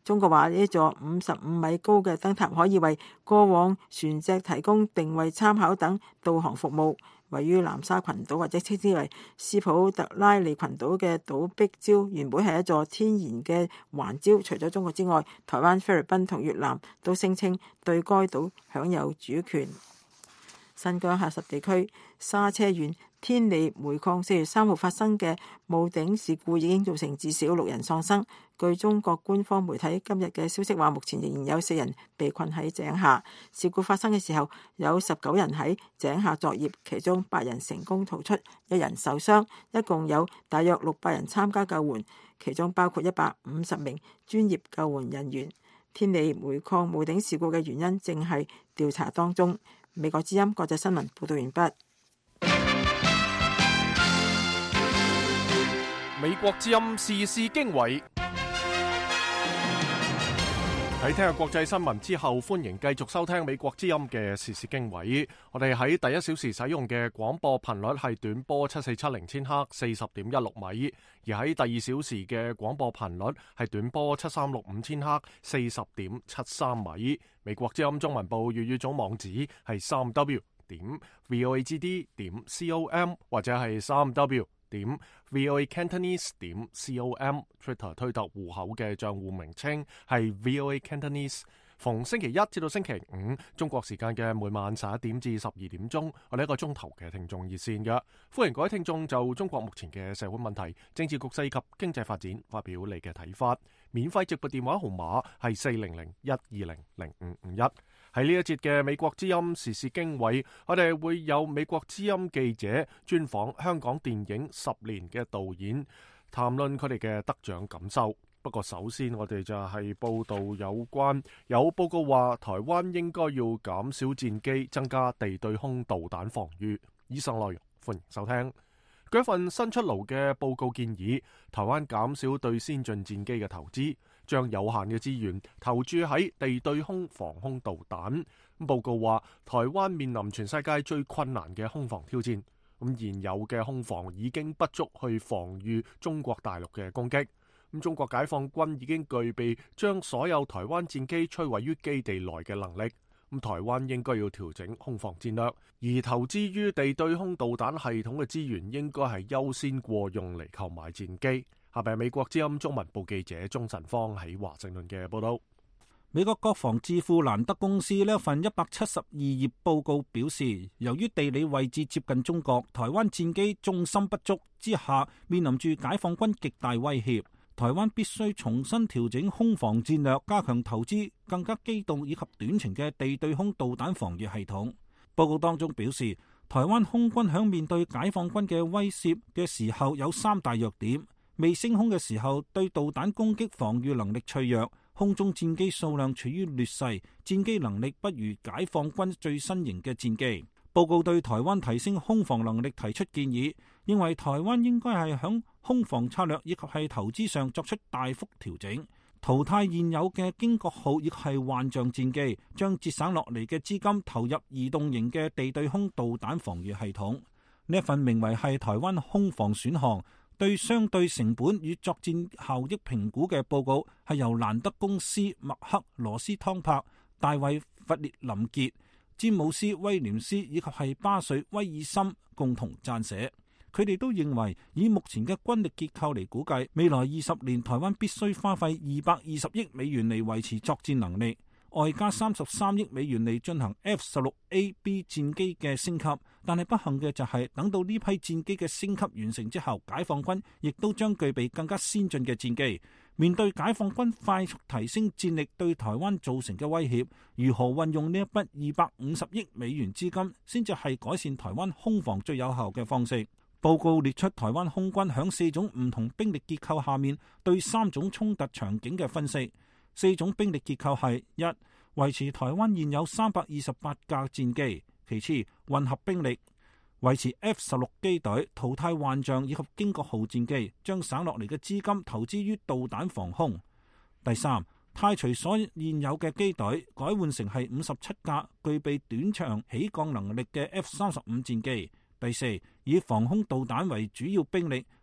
中國話呢座55米高嘅燈塔可以為過往船隻提供定位參考等導航服務。位於南沙群島或者稱之為斯普特拉利群島嘅島壁礁原本係一座天然嘅環礁，除咗中國之外，台灣、菲律賓同越南都聲稱對該島享有主權。新疆喀什地區沙車縣天利煤礦4月3號發生嘅冒頂事故已經造成至少6人喪生。據中國官方媒體今日嘅消息話，目前仍然有4人被困喺井下。事故發生嘅時候，有19人喺井下作業，其中8人成功逃出，1人受傷，一共有大約600人參加救援，其中包括150名專業救援人員。天利煤礦冒頂事故嘅原因正係調查當中。美國之音國際新聞報道完畢。 美國之音時事經緯。喺聽日國際新聞之後，歡迎繼續收聽美國之音嘅時事經緯。我哋喺第一小時使用嘅廣播頻率係短波7470千赫 40.16 米，而喺第二小時嘅廣播頻率係短波7365千赫 40.73 米。美國之音中文部粵語總網址係 3w.voagd.com 或者係 3w.voacantonese.com。 Twitter 推特戶口嘅賬戶名稱係 VOA Cantonese。 逢星期一至到星期五中國時間嘅每晚11點至12點鐘，我哋一個鐘頭嘅聽眾熱線嘅，歡迎各位聽眾就中國目前嘅社會問題、政治局勢及經濟發展發表你嘅睇法。免費直撥電話號碼係400-120-0551。喺呢一節嘅美國之音時事經緯，我哋會有美國之音記者專訪香港電影10年嘅導演，談論佢哋嘅得獎感受。不過首先我哋就係報道有報告話台灣應該要減少戰機，增加地對空導彈防禦。以上內容歡迎收聽。據一份新出爐嘅報告建議，台灣減少對先進戰機嘅投資，將有限嘅資源投注喺地對空防空導彈。報告話台灣面臨全世界最困難嘅空防挑戰，現有嘅空防已經不足去防禦中國大陸嘅攻擊。中國解放軍已經具備將所有台灣戰機摧毀於基地內嘅能力。台灣應該要調整空防戰略，而投資於地對空導彈系統嘅資源應該係優先過用嚟購買戰機。下邊係美國之音中文部記者鍾晨芳喺華盛頓嘅報道。 美國國防智庫蘭德公司呢一份172頁報告表示，由於地理位置接近中國，台灣戰機重心不足之下，面臨住解放軍極大威脅。台灣必須重新調整空防戰略，加強投資更加機動以及短程嘅地對空導彈防禦系統。報告當中表示，台灣空軍響面對解放軍嘅威懾嘅時候有3大弱點：未升空嘅時候對導彈攻擊防禦能力脆弱，空中戰機數量處於劣勢，戰機能力不如解放軍最新型嘅戰機。報告對台灣提升空防能力提出建議，認為台灣應該係響空防策略以及係投資上作出大幅調整，淘汰現有嘅驚國號以及係幻象戰機，將節省落嚟嘅資金投入移動型嘅地對空導彈防禦系統。呢一份名為係台灣空防選項對相對成本與作戰效益評估嘅報告，係由蘭德公司麥克羅斯湯柏、大衛弗列林傑、詹姆斯威廉斯以及係巴瑞威爾森共同撰寫。佢哋都認為，以目前嘅軍力結構嚟估計，未來20年台灣必須花費220億美元嚟維持作戰能力，外加33億美元嚟進行 F-16A/B 戰機嘅升級。但係不幸嘅就係，等到呢批戰機嘅升級完成之後，解放軍亦都將具備更加先進嘅戰機。面對解放軍快速提升戰力對台灣造成嘅威脅，如何運用呢一筆250億美元資金，先至係改善台灣空防最有效嘅方式。報告列出台灣空軍響4種唔同兵力結構下面對3種衝突場景嘅分析。4種兵力結構係： 1. 維持台灣現有328架戰機；其次，混合兵力，維持 F-16 機隊，淘汰幻象以及驚國號戰機，將省落嚟嘅資金投資於導彈防空。第3，汰除所現有嘅機隊，改換成係57架具備短場起降能力嘅 F-35 戰機。第4，以防空導彈為主要兵力，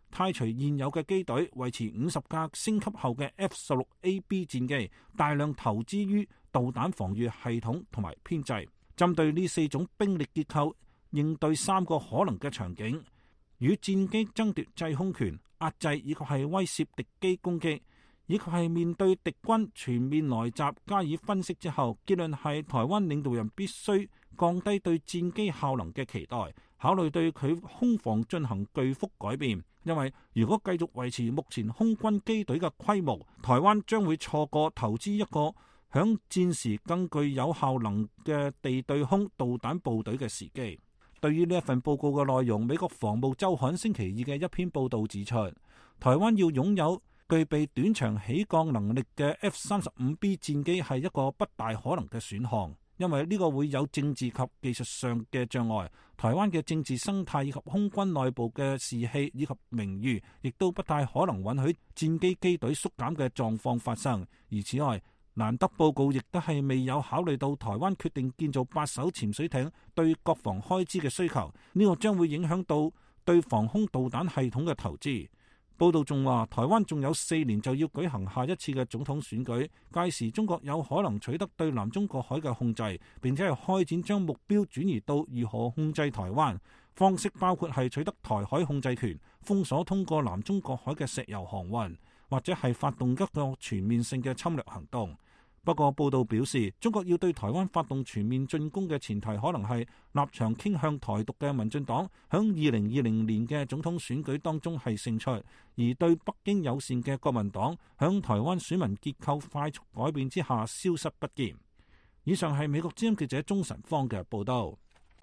汰除現有嘅機隊，維持50架升級後嘅 F-16A/B 戰機，大量投資於導彈防禦系統同埋編制，針對呢4種兵力結構，應對3個可能嘅場景：與戰機爭奪制空權、壓制以及係威懾敵機攻擊，以及係面對敵軍全面來襲。加以分析之後，結論係台灣領導人必須降低對戰機效能嘅期待，考慮對佢空防進行巨幅改變。因為如果繼續維持目前空軍機隊嘅規模，台灣將會錯過投資一個響戰時更具有效能嘅地對空導彈部隊嘅時機。對於呢一份報告嘅內容，美國防務週刊星期二嘅一篇報導指出，台灣要擁有具備短場起降能力嘅 F-35B 戰機係一個不大可能嘅選項，因為呢個會有政治及技術上嘅障礙。台灣嘅政治生態以及空軍內部嘅士氣以及名譽，亦都不太可能允許戰機機隊縮減嘅狀況發生。而此外，蘭德報告亦都係未有考慮到台灣決定建造8艘潛水艇對國防開支嘅需求，呢個將會影響到對防空導彈系統嘅投資。報道仲話，台灣仲有4年就要舉行下一次嘅總統選舉，屆時中國有可能取得對南中國海嘅控制，並且係開展將目標轉移到如何控制台灣，方式包括係取得台海控制權、封鎖通過南中國海嘅石油航運，或者係發動一個全面性嘅侵略行動。不過報道表示，中國要對台灣發動全面進攻嘅前提，可能係立場傾向台獨嘅民進黨響2020年嘅總統選舉當中係勝出，而對北京友善嘅國民黨響台灣選民結構快速改變之下消失不見。以上係美國之音記者鍾晨芳嘅報道。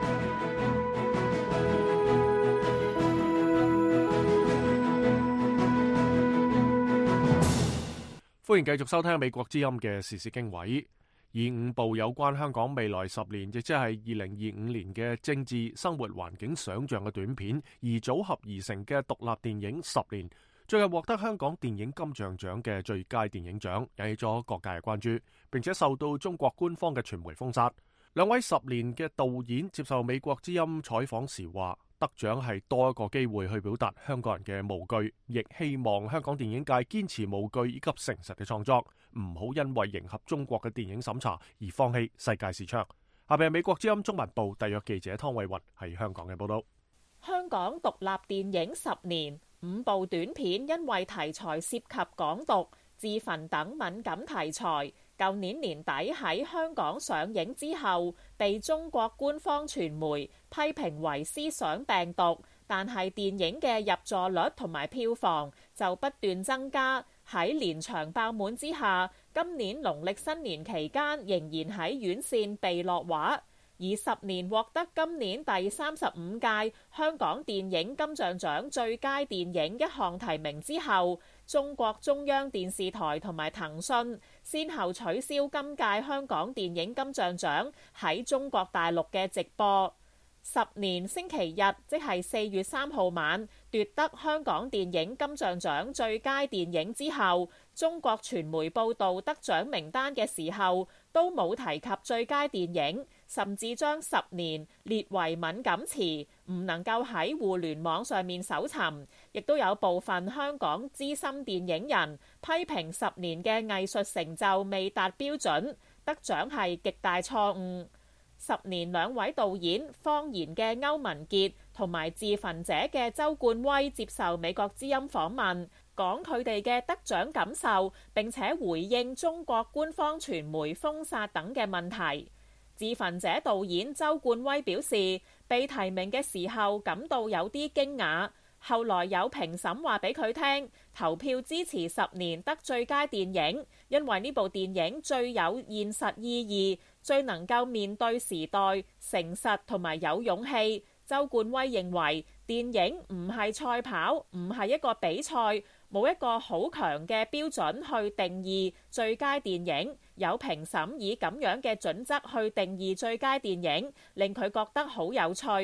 歡迎繼續收聽美國之音嘅時事經緯，以5部有關香港未來10年，亦即係2025年嘅政治生活環境想像嘅短片而組合而成嘅獨立電影《10年》，最近獲得香港電影金像獎嘅最佳電影獎，引起咗各界嘅關注，並且受到中國官方嘅傳媒封殺。兩位10年嘅導演接受美國之音採訪時話，得獎係多一個機會去表達香港人嘅無懼，亦希望香港電影界堅持無懼以及誠實嘅創作，唔好因為迎合中國嘅電影審查而放棄世界視窗。下邊係美國之音中文部特約記者湯慧雲喺香港嘅報道。 香港獨立電影10年，5部短片因為題材涉及港獨、自焚等敏感題材，舊年年底喺香港上映之後，被中國官方傳媒批評為思想病毒，但係電影嘅入座率同埋票房就不斷增加。喺連場爆滿之下，今年農曆新年期間仍然喺院線被落畫。以10年獲得今年第35屆香港電影金像獎最佳電影一項提名之後，中國中央電視台同埋騰訊先後取消今屆香港電影金像獎喺中國大陸嘅直播。10年星期日，即係4月3號晚奪得香港電影金像獎最佳電影之後，中國傳媒報導得獎名單嘅時候都冇提及最佳電影，甚至將10年列為敏感詞，唔能夠喺互聯網上面搜尋。亦都有部分香港資深電影人批評10年嘅藝術成就未達標準，得獎係極大錯誤。10年兩位導演方言嘅歐文傑同埋自焚者嘅周冠威接受美國之音訪問，講佢哋嘅得獎感受，並且回應中國官方傳媒封殺等嘅問題。自焚者導演周冠威表示，被提名嘅時候感到有啲驚訝，後來有評審話俾佢聽，投票支持10年得最佳電影，因為呢部電影最有現實意義，最能夠面對時代，誠實同埋有勇氣。周冠威認為電影唔係賽跑，唔係一個比賽，冇一個好強嘅標準去定義最佳電影。有評審以咁樣嘅準則去定義最佳電影，令佢覺得好有趣。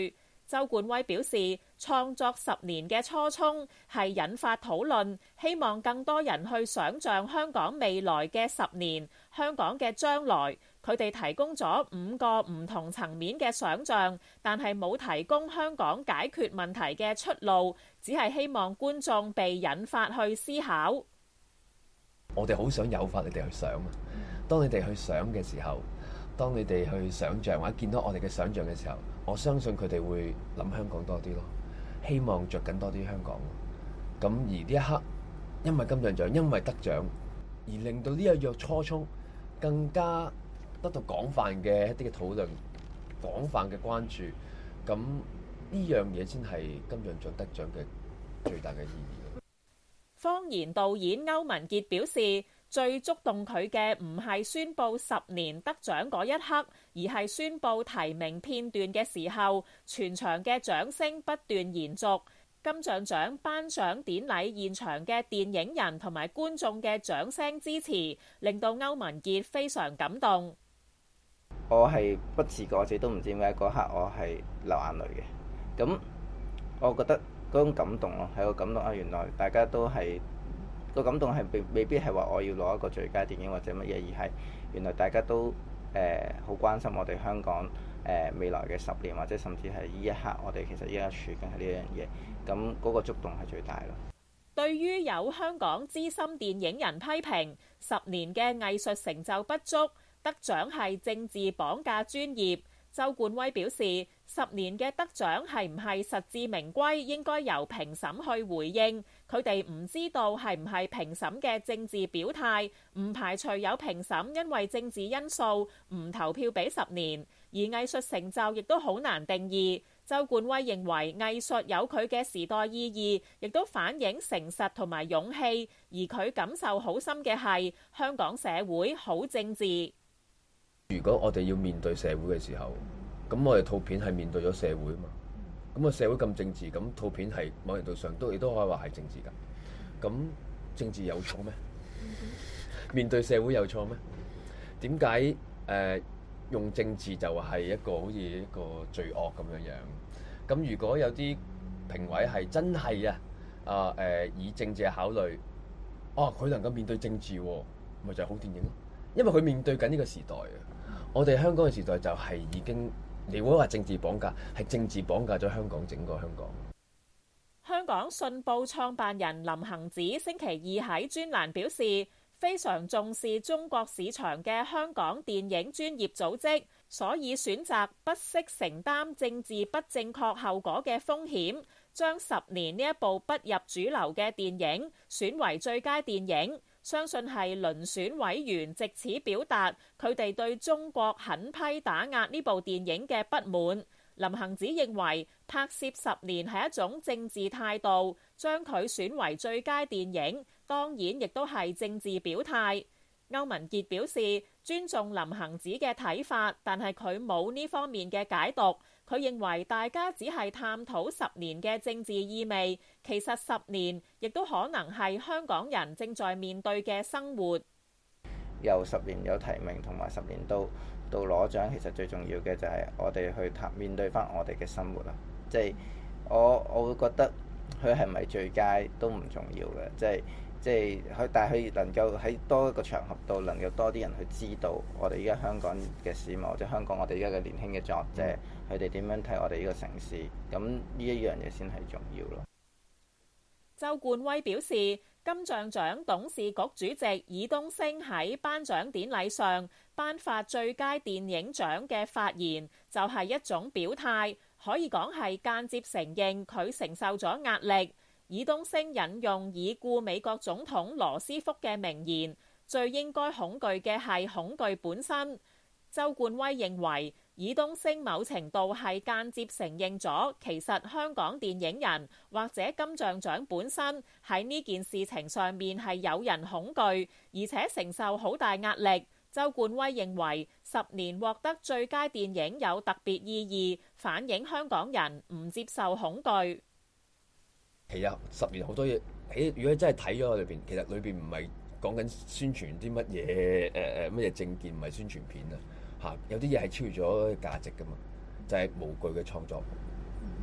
周冠威表示，創作10年嘅初衷係引發討論，希望更多人去想像香港未來嘅10年，香港嘅將來。佢哋提供咗5個唔同層面嘅想像，但係冇提供香港解決問題嘅出路，只係希望觀眾被引發去思考。 我哋好想誘發你哋去想啊！當你哋去想嘅時候，當你哋去想像或者見到我哋嘅想像嘅時候，我相信佢哋會諗香港多啲咯，希望着緊多啲香港。咁而呢一刻，因為金像獎，因為得獎，而令到呢一樣初衷更加得到廣泛嘅一啲嘅討論，廣泛嘅關注。咁呢樣嘢先係金像獎得獎嘅最大嘅意義。 方言導演歐文傑表示，最觸動佢嘅唔係宣佈10年得獎嗰一刻，而係宣佈提名片段嘅時候，全場嘅掌聲不斷延續。金像獎頒獎典禮現場嘅電影人同埋觀眾嘅掌聲支持，令到歐文傑非常感動。 我係不自覺，自己都唔知點解嗰刻我係流眼淚嘅。咁我覺得嗰種感動咯，係個感動啊！原來大家都係個感動係未必係話我要攞一個最佳電影或者乜嘢，而係原來大家都好關心我哋香港未來嘅10年，或者甚至係呢一刻我哋其實依家處境係呢樣嘢。咁嗰個觸動係最大咯。 對於有香港資深電影人批評10年嘅藝術成就不足，得獎係政治綁架專業，周冠威表示10年嘅得獎係唔係實至名歸，應該由評審去回應。佢哋唔知道係唔係評審嘅政治表態，唔排除有評審因為政治因素唔投票俾10年。而藝術成就亦都好難定義。周冠威認為藝術有佢嘅時代意義，亦都反映誠實同埋勇氣。而佢感受好深嘅係香港社會好政治。 如果我哋要面對社會嘅時候，咁我哋套片係面對咗社會啊嘛。咁個社會咁政治，咁套片係某程度上亦都可以話係政治㗎。咁政治有錯咩？面對社會有錯咩？點解用政治就係一個好似一個罪惡咁樣樣？咁如果有啲評委係真係以政治考慮，佢能夠面對政治，咪就係好電影咯。因為佢面對緊呢個時代啊。我哋香港嘅時代就係已經，你會話政治綁架，係政治綁架咗香港，整個香港。 香港信報創辦人林行止星期2喺專欄表示，非常重視中國市場嘅香港電影專業組織，所以選擇不惜承擔政治不正確後果嘅風險，將10年呢一部不入主流嘅電影選為最佳電影。相信係遴選委員藉此表達佢哋對中國狠批打壓呢部電影嘅不滿。林行止認為拍攝10年係一種政治態度，將佢選為最佳電影，當然亦都係政治表態。歐文傑表示尊重林行止嘅睇法，但係佢冇呢方面嘅解讀。佢認為大家只係探討10年嘅政治意味，其實10年亦都可能係香港人正在面對嘅生活。 由10年有提名同埋10年到攞獎，其實最重要嘅就係我哋去面對翻我哋嘅生活啦。即係我會覺得佢係咪最佳都唔重要嘅，即係佢，但係佢能夠喺多一個場合度，能夠多啲人去知道我哋依家香港嘅市民，或者香港我哋依家嘅年輕嘅作者，佢哋點樣睇我哋呢個城市，咁呢一樣嘢先係重要咯。 周冠威表示，金像獎董事局主席爾冬陞喺頒獎典禮上頒發最佳電影獎嘅發言，就係一種表態，可以講係間接承認佢承受咗壓力。爾冬陞引用已故美國總統羅斯福嘅名言：最應該恐懼嘅係恐懼本身。周冠威認為爾冬陞某程度係間接承認咗，其實香港電影人或者金像獎本身喺呢件事情上面係有人恐懼，而且承受好大壓力。周冠威認為10年獲得最佳電影有特別意義，反映香港人唔接受恐懼。 其實10年好多嘢，如果真係睇咗裏邊，其實裏邊唔係講緊宣傳啲乜嘢乜嘢政見，唔係宣傳片啊嚇，有啲嘢係超越咗價值噶嘛，就係無懼嘅創作。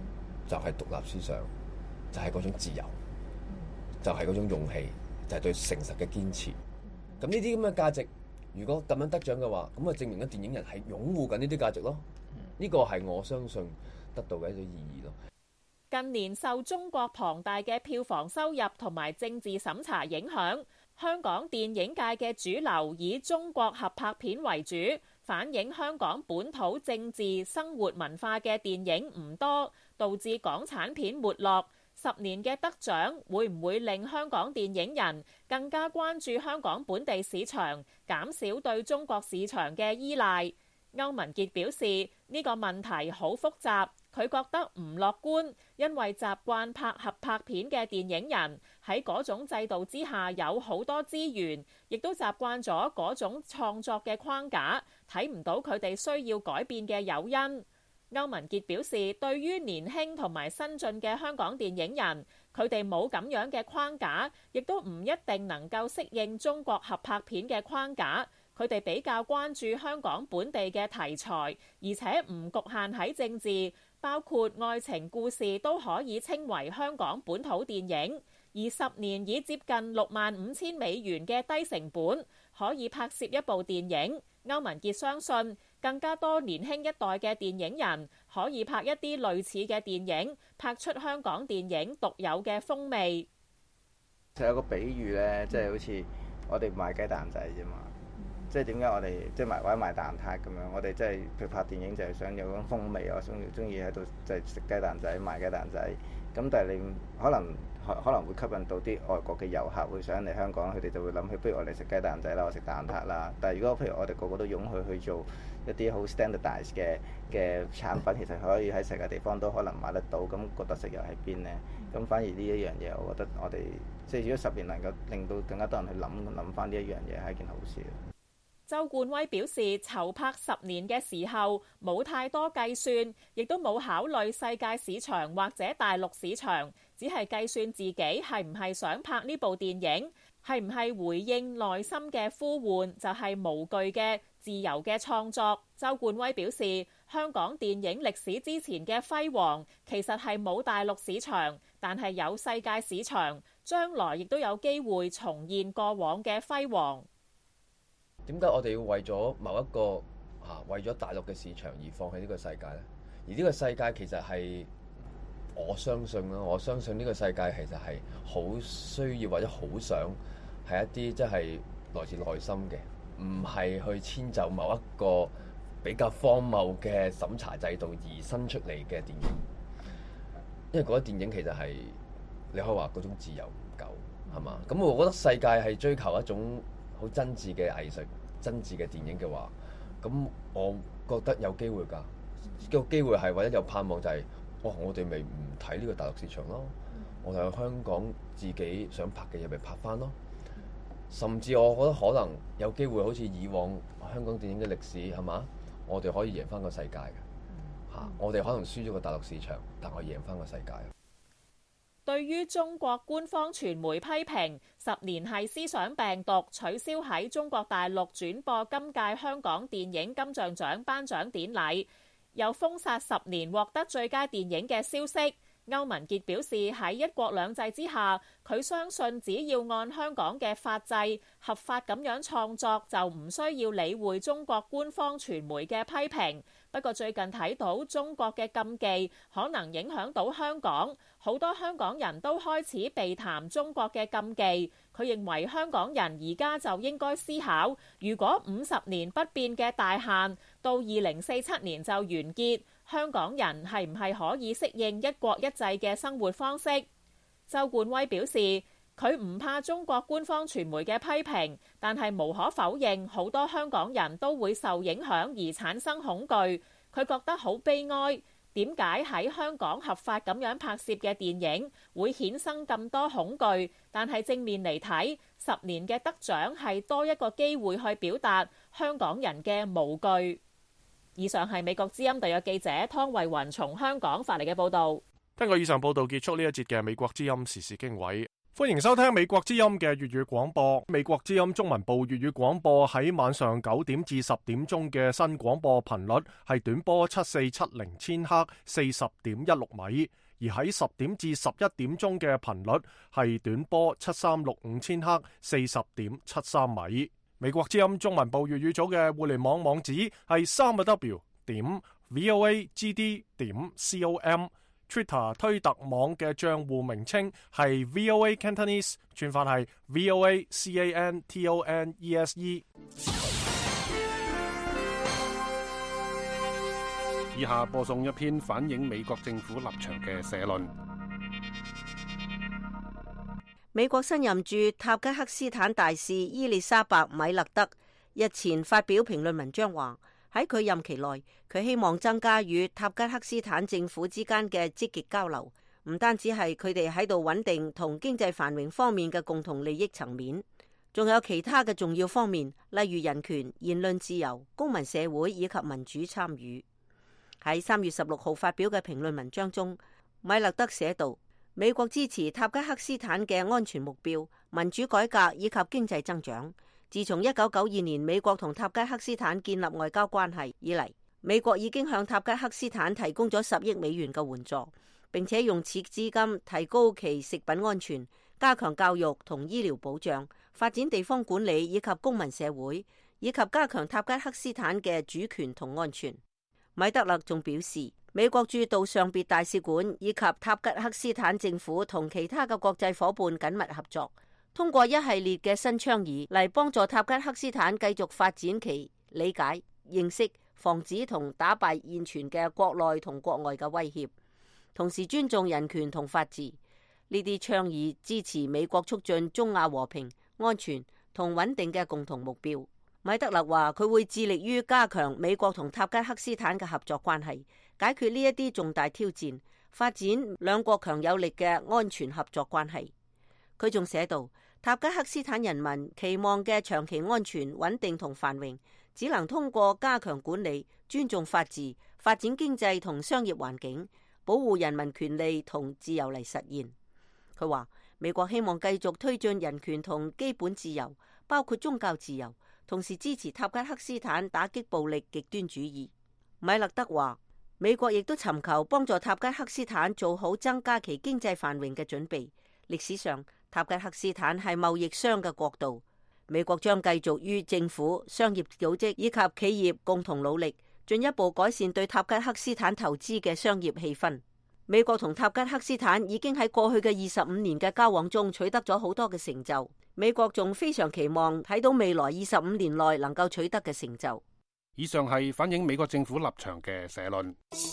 就係獨立思想，就係嗰種自由，就係嗰種勇氣，就係對誠實嘅堅持。咁呢啲咁嘅價值，如果咁樣得獎嘅話，咁啊證明咗電影人係擁護緊呢啲價值咯。呢個係我相信得到嘅一種意義咯。 近年受中國龐大嘅票房收入同埋政治審查影響，香港電影界嘅主流以中國合拍片為主，反映香港本土政治生活文化嘅電影唔多，導致港產片沒落。10年嘅得獎會唔會令香港電影人更加關注香港本地市場，減少對中國市場嘅依賴？歐文傑表示呢個問題好複雜，佢覺得唔樂觀，因為習慣拍合拍片嘅電影人喺嗰種制度之下有好多資源，亦都習慣咗嗰種創作嘅框架，睇唔到佢哋需要改變嘅誘因。歐文傑表示，對於年輕同埋新進嘅香港電影人，佢哋冇咁樣嘅框架，亦都唔一定能夠適應中國合拍片嘅框架。佢哋比較關注香港本地嘅題材，而且唔局限喺政治，包括愛情故事都可以稱為香港本土電影。而10年以接近65,000美元嘅低成本，可以拍攝一部電影。歐文傑相信更加多年輕一代嘅電影人可以拍一啲類似嘅電影，拍出香港電影獨有嘅風味。 就有個比喻呢，即係好似我哋賣雞蛋仔啫嘛。即係點解我哋即係或者賣蛋撻咁樣？我哋即係佢拍電影就係想有種風味，我中意喺度就係食雞蛋仔、賣雞蛋仔。咁但係你可能會吸引到啲外國嘅遊客會想嚟香港，佢哋就會諗起不如我哋食雞蛋仔啦，我食蛋撻啦。但係如果譬如我哋個個都湧去做一啲好 standardized 嘅產品，其實可以喺世界地方都可能買得到。咁個特色又喺邊呢？咁反而呢一樣嘢，我覺得我哋即係如果10年能夠令到更加多人去諗翻呢一樣嘢，係一件好事。 周冠威表示，籌拍10年嘅時候冇太多計算，亦都冇考慮世界市場或者大陸市場，只係計算自己係唔係想拍呢部電影，係唔係回應內心嘅呼喚，就係無懼嘅自由嘅創作。周冠威表示，香港電影歷史之前嘅輝煌其實係冇大陸市場，但係有世界市場，將來亦都有機會重現過往嘅輝煌。 點解我哋要為咗某一個為咗大陸嘅市場而放棄呢個世界呢？而呢個世界其實係我相信呢個世界其實係好需要或者好想係一啲即係來自內心嘅，唔係去遷就某一個比較荒謬嘅審查制度而生出嚟嘅電影。因為嗰啲電影其實係你可以話嗰種自由唔夠，係嘛？咁我覺得世界係追求一種好真摯嘅藝術、真摯嘅電影嘅話，咁我覺得有機會㗎。個機會係或者有盼望就係，我哋咪唔睇呢個大陸市場咯，我哋喺香港自己想拍嘅嘢咪拍翻咯。甚至我覺得可能有機會好似以往香港電影嘅歷史係嘛，我哋可以贏翻個世界嘅嚇。我哋可能輸咗個大陸市場，但我贏翻個世界。 對於中國官方傳媒批評10年係思想病毒，取消喺中國大陸轉播今屆香港電影金像獎頒獎典禮，又封殺10年獲得最佳電影嘅消息，歐文傑表示喺一國兩制之下，佢相信只要按香港嘅法制合法咁樣創作，就唔需要理會中國官方傳媒嘅批評。不過最近睇到中國嘅禁忌可能影響到香港，好多香港人都開始避談中國嘅禁忌。佢認為香港人而家就應該思考，如果50年不變嘅大限到2047年就完結，香港人係唔係可以適應一國一制嘅生活方式？周冠威表示，佢唔怕中國官方傳媒嘅批評，但係無可否認，好多香港人都會受影響而產生恐懼。佢覺得好悲哀，點解喺香港合法咁樣拍攝嘅電影會衍生咁多恐懼？但係正面嚟睇，10年嘅得獎係多一個機會去表達香港人嘅無懼。以上係美國之音特約記者湯慧雲從香港發嚟嘅報導。 根據以上報導結束呢一節嘅美國之音時事經緯。 歡迎收聽美國之音嘅粵語廣播。美國之音中文部粵語廣播喺晚上9點至10點鐘嘅新廣播頻率係短波7470千赫40.16米，而喺10點至11點鐘嘅頻率係短波7365千赫40.73米。美國之音中文部粵語組嘅互聯網網址係3w.voagd.com。Twitter 推特網嘅賬戶名稱係 VOA Cantonese， 串法係 VOA CANTONESE。 以下播送一篇反映美國政府立場嘅社論。 美國新任駐塔吉克斯坦大使伊麗莎白米勒德日前發表評論文章話，喺佢任期內，佢希望增加與塔吉克斯坦政府之間嘅積極交流，唔單止係佢哋喺度穩定同經濟繁榮方面嘅共同利益層面，仲有其他嘅重要方面，例如人權、言論自由、公民社會以及民主參與。喺3月16號發表嘅評論文章中，米勒德寫道：美國支持塔吉克斯坦嘅安全目標、民主改革以及經濟增長。自從1992年美國同塔吉克斯坦建立外交關係以嚟，美國已經向塔吉克斯坦提供咗10億美元嘅援助，並且用此資金提高其食品安全、加強教育同醫療保障、發展地方管理以及公民社會，以及加強塔吉克斯坦嘅主權同安全。米德勒仲表示，美國駐杜尚別大使館以及塔吉克斯坦政府同其他嘅國際夥伴緊密合作，通過一系列嘅新倡議嚟幫助塔吉克斯坦繼續發展其理解、認識、防止同打敗現存嘅國內同國外嘅威脅，同時尊重人權同法治。呢啲倡議支持美國促進中亞和平、安全同穩定嘅共同目標。米德勒話佢會致力於加強美國同塔吉克斯坦嘅合作關係，解決呢一啲重大挑戰，發展兩國強有力嘅安全合作關係。佢仲寫道，塔吉克斯坦人民期望嘅長期安全、穩定同繁榮，只能通過加強管理、尊重法治、發展經濟同商業環境、保護人民權利同自由嚟實現。佢話美國希望繼續推進人權同基本自由，包括宗教自由，同時支持塔吉克斯坦打擊暴力極端主義。米勒德話，美國亦都尋求幫助塔吉克斯坦做好增加其經濟繁榮嘅準備。歷史上，塔吉克斯坦係貿易商嘅國度，美國將繼續與政府、商業組織以及企業共同努力，進一步改善對塔吉克斯坦投資嘅商業氣氛。美國同塔吉克斯坦已經喺過去嘅25年嘅交往中取得咗好多嘅成就，美國仲非常期望睇到未來25年內能夠取得嘅成就。 以上係反映美國政府立場嘅社論。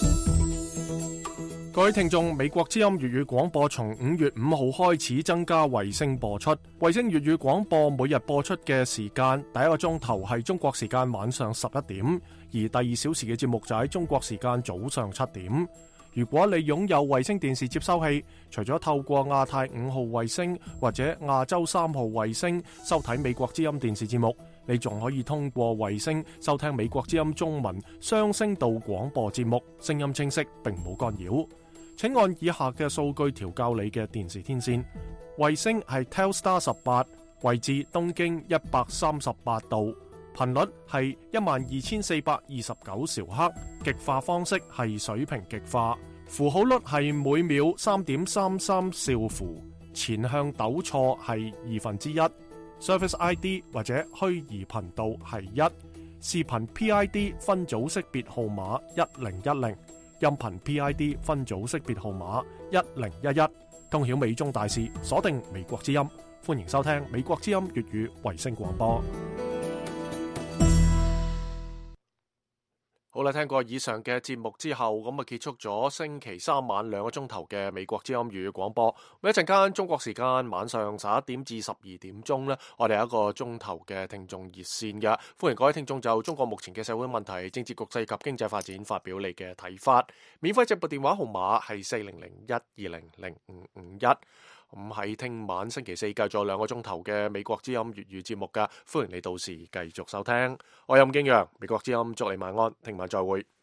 各位聽眾，美國之音粵語廣播從5月5號開始增加衛星播出。衛星粵語廣播每日播出嘅時間，第一個鐘頭係中國時間晚上11點，而第2小時嘅節目就喺中國時間早上7點。如果你擁有衛星電視接收器，除咗透過亞太5號衛星或者亞洲3號衛星收睇美國之音電視節目，你仲可以通過衛星收聽美國之音中文雙聲道廣播節目，聲音清晰並冇干擾。請按以下嘅數據調校你嘅電視天線。衛星係 Telstar 18，位置東經138度，頻率係12429兆赫，極化方式係水平極化，符號率係每秒 3.33 兆符，前向抖錯係1/2，Service ID 或者虛擬頻道係1，視頻 PID 分組識別號碼1010，音頻 PID 分組識別號碼1011，通曉美中大事，鎖定美國之音，歡迎收聽美國之音粵語衛星廣播。好啦，聽過以上嘅節目之後，咁啊結束咗星期三晚2個鐘頭嘅美國之音粵語廣播。咁一陣間中國時間晚上11點至12點鐘呢，我哋有1個鐘頭嘅聽眾熱線嘅，歡迎各位聽眾就中國目前嘅社會問題、政治局勢及經濟發展發表你嘅睇法。免費直播電話號碼係4001200551。咁喺聽晚星期四繼續2個鐘頭嘅美國之音粵語節目噶，歡迎你到時繼續收聽。我係伍敬陽，美國之音祝你晚安，聽晚再會。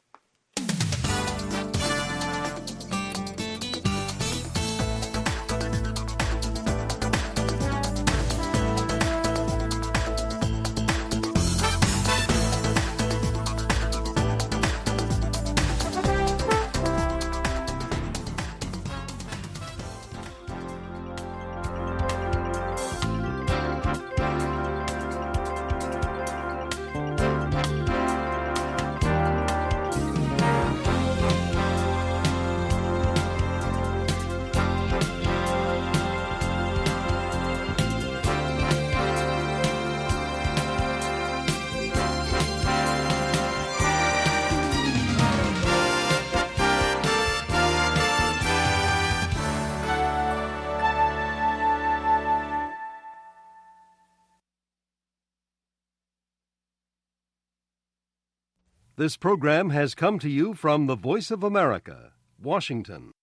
This program has come to you from the Voice of America, Washington.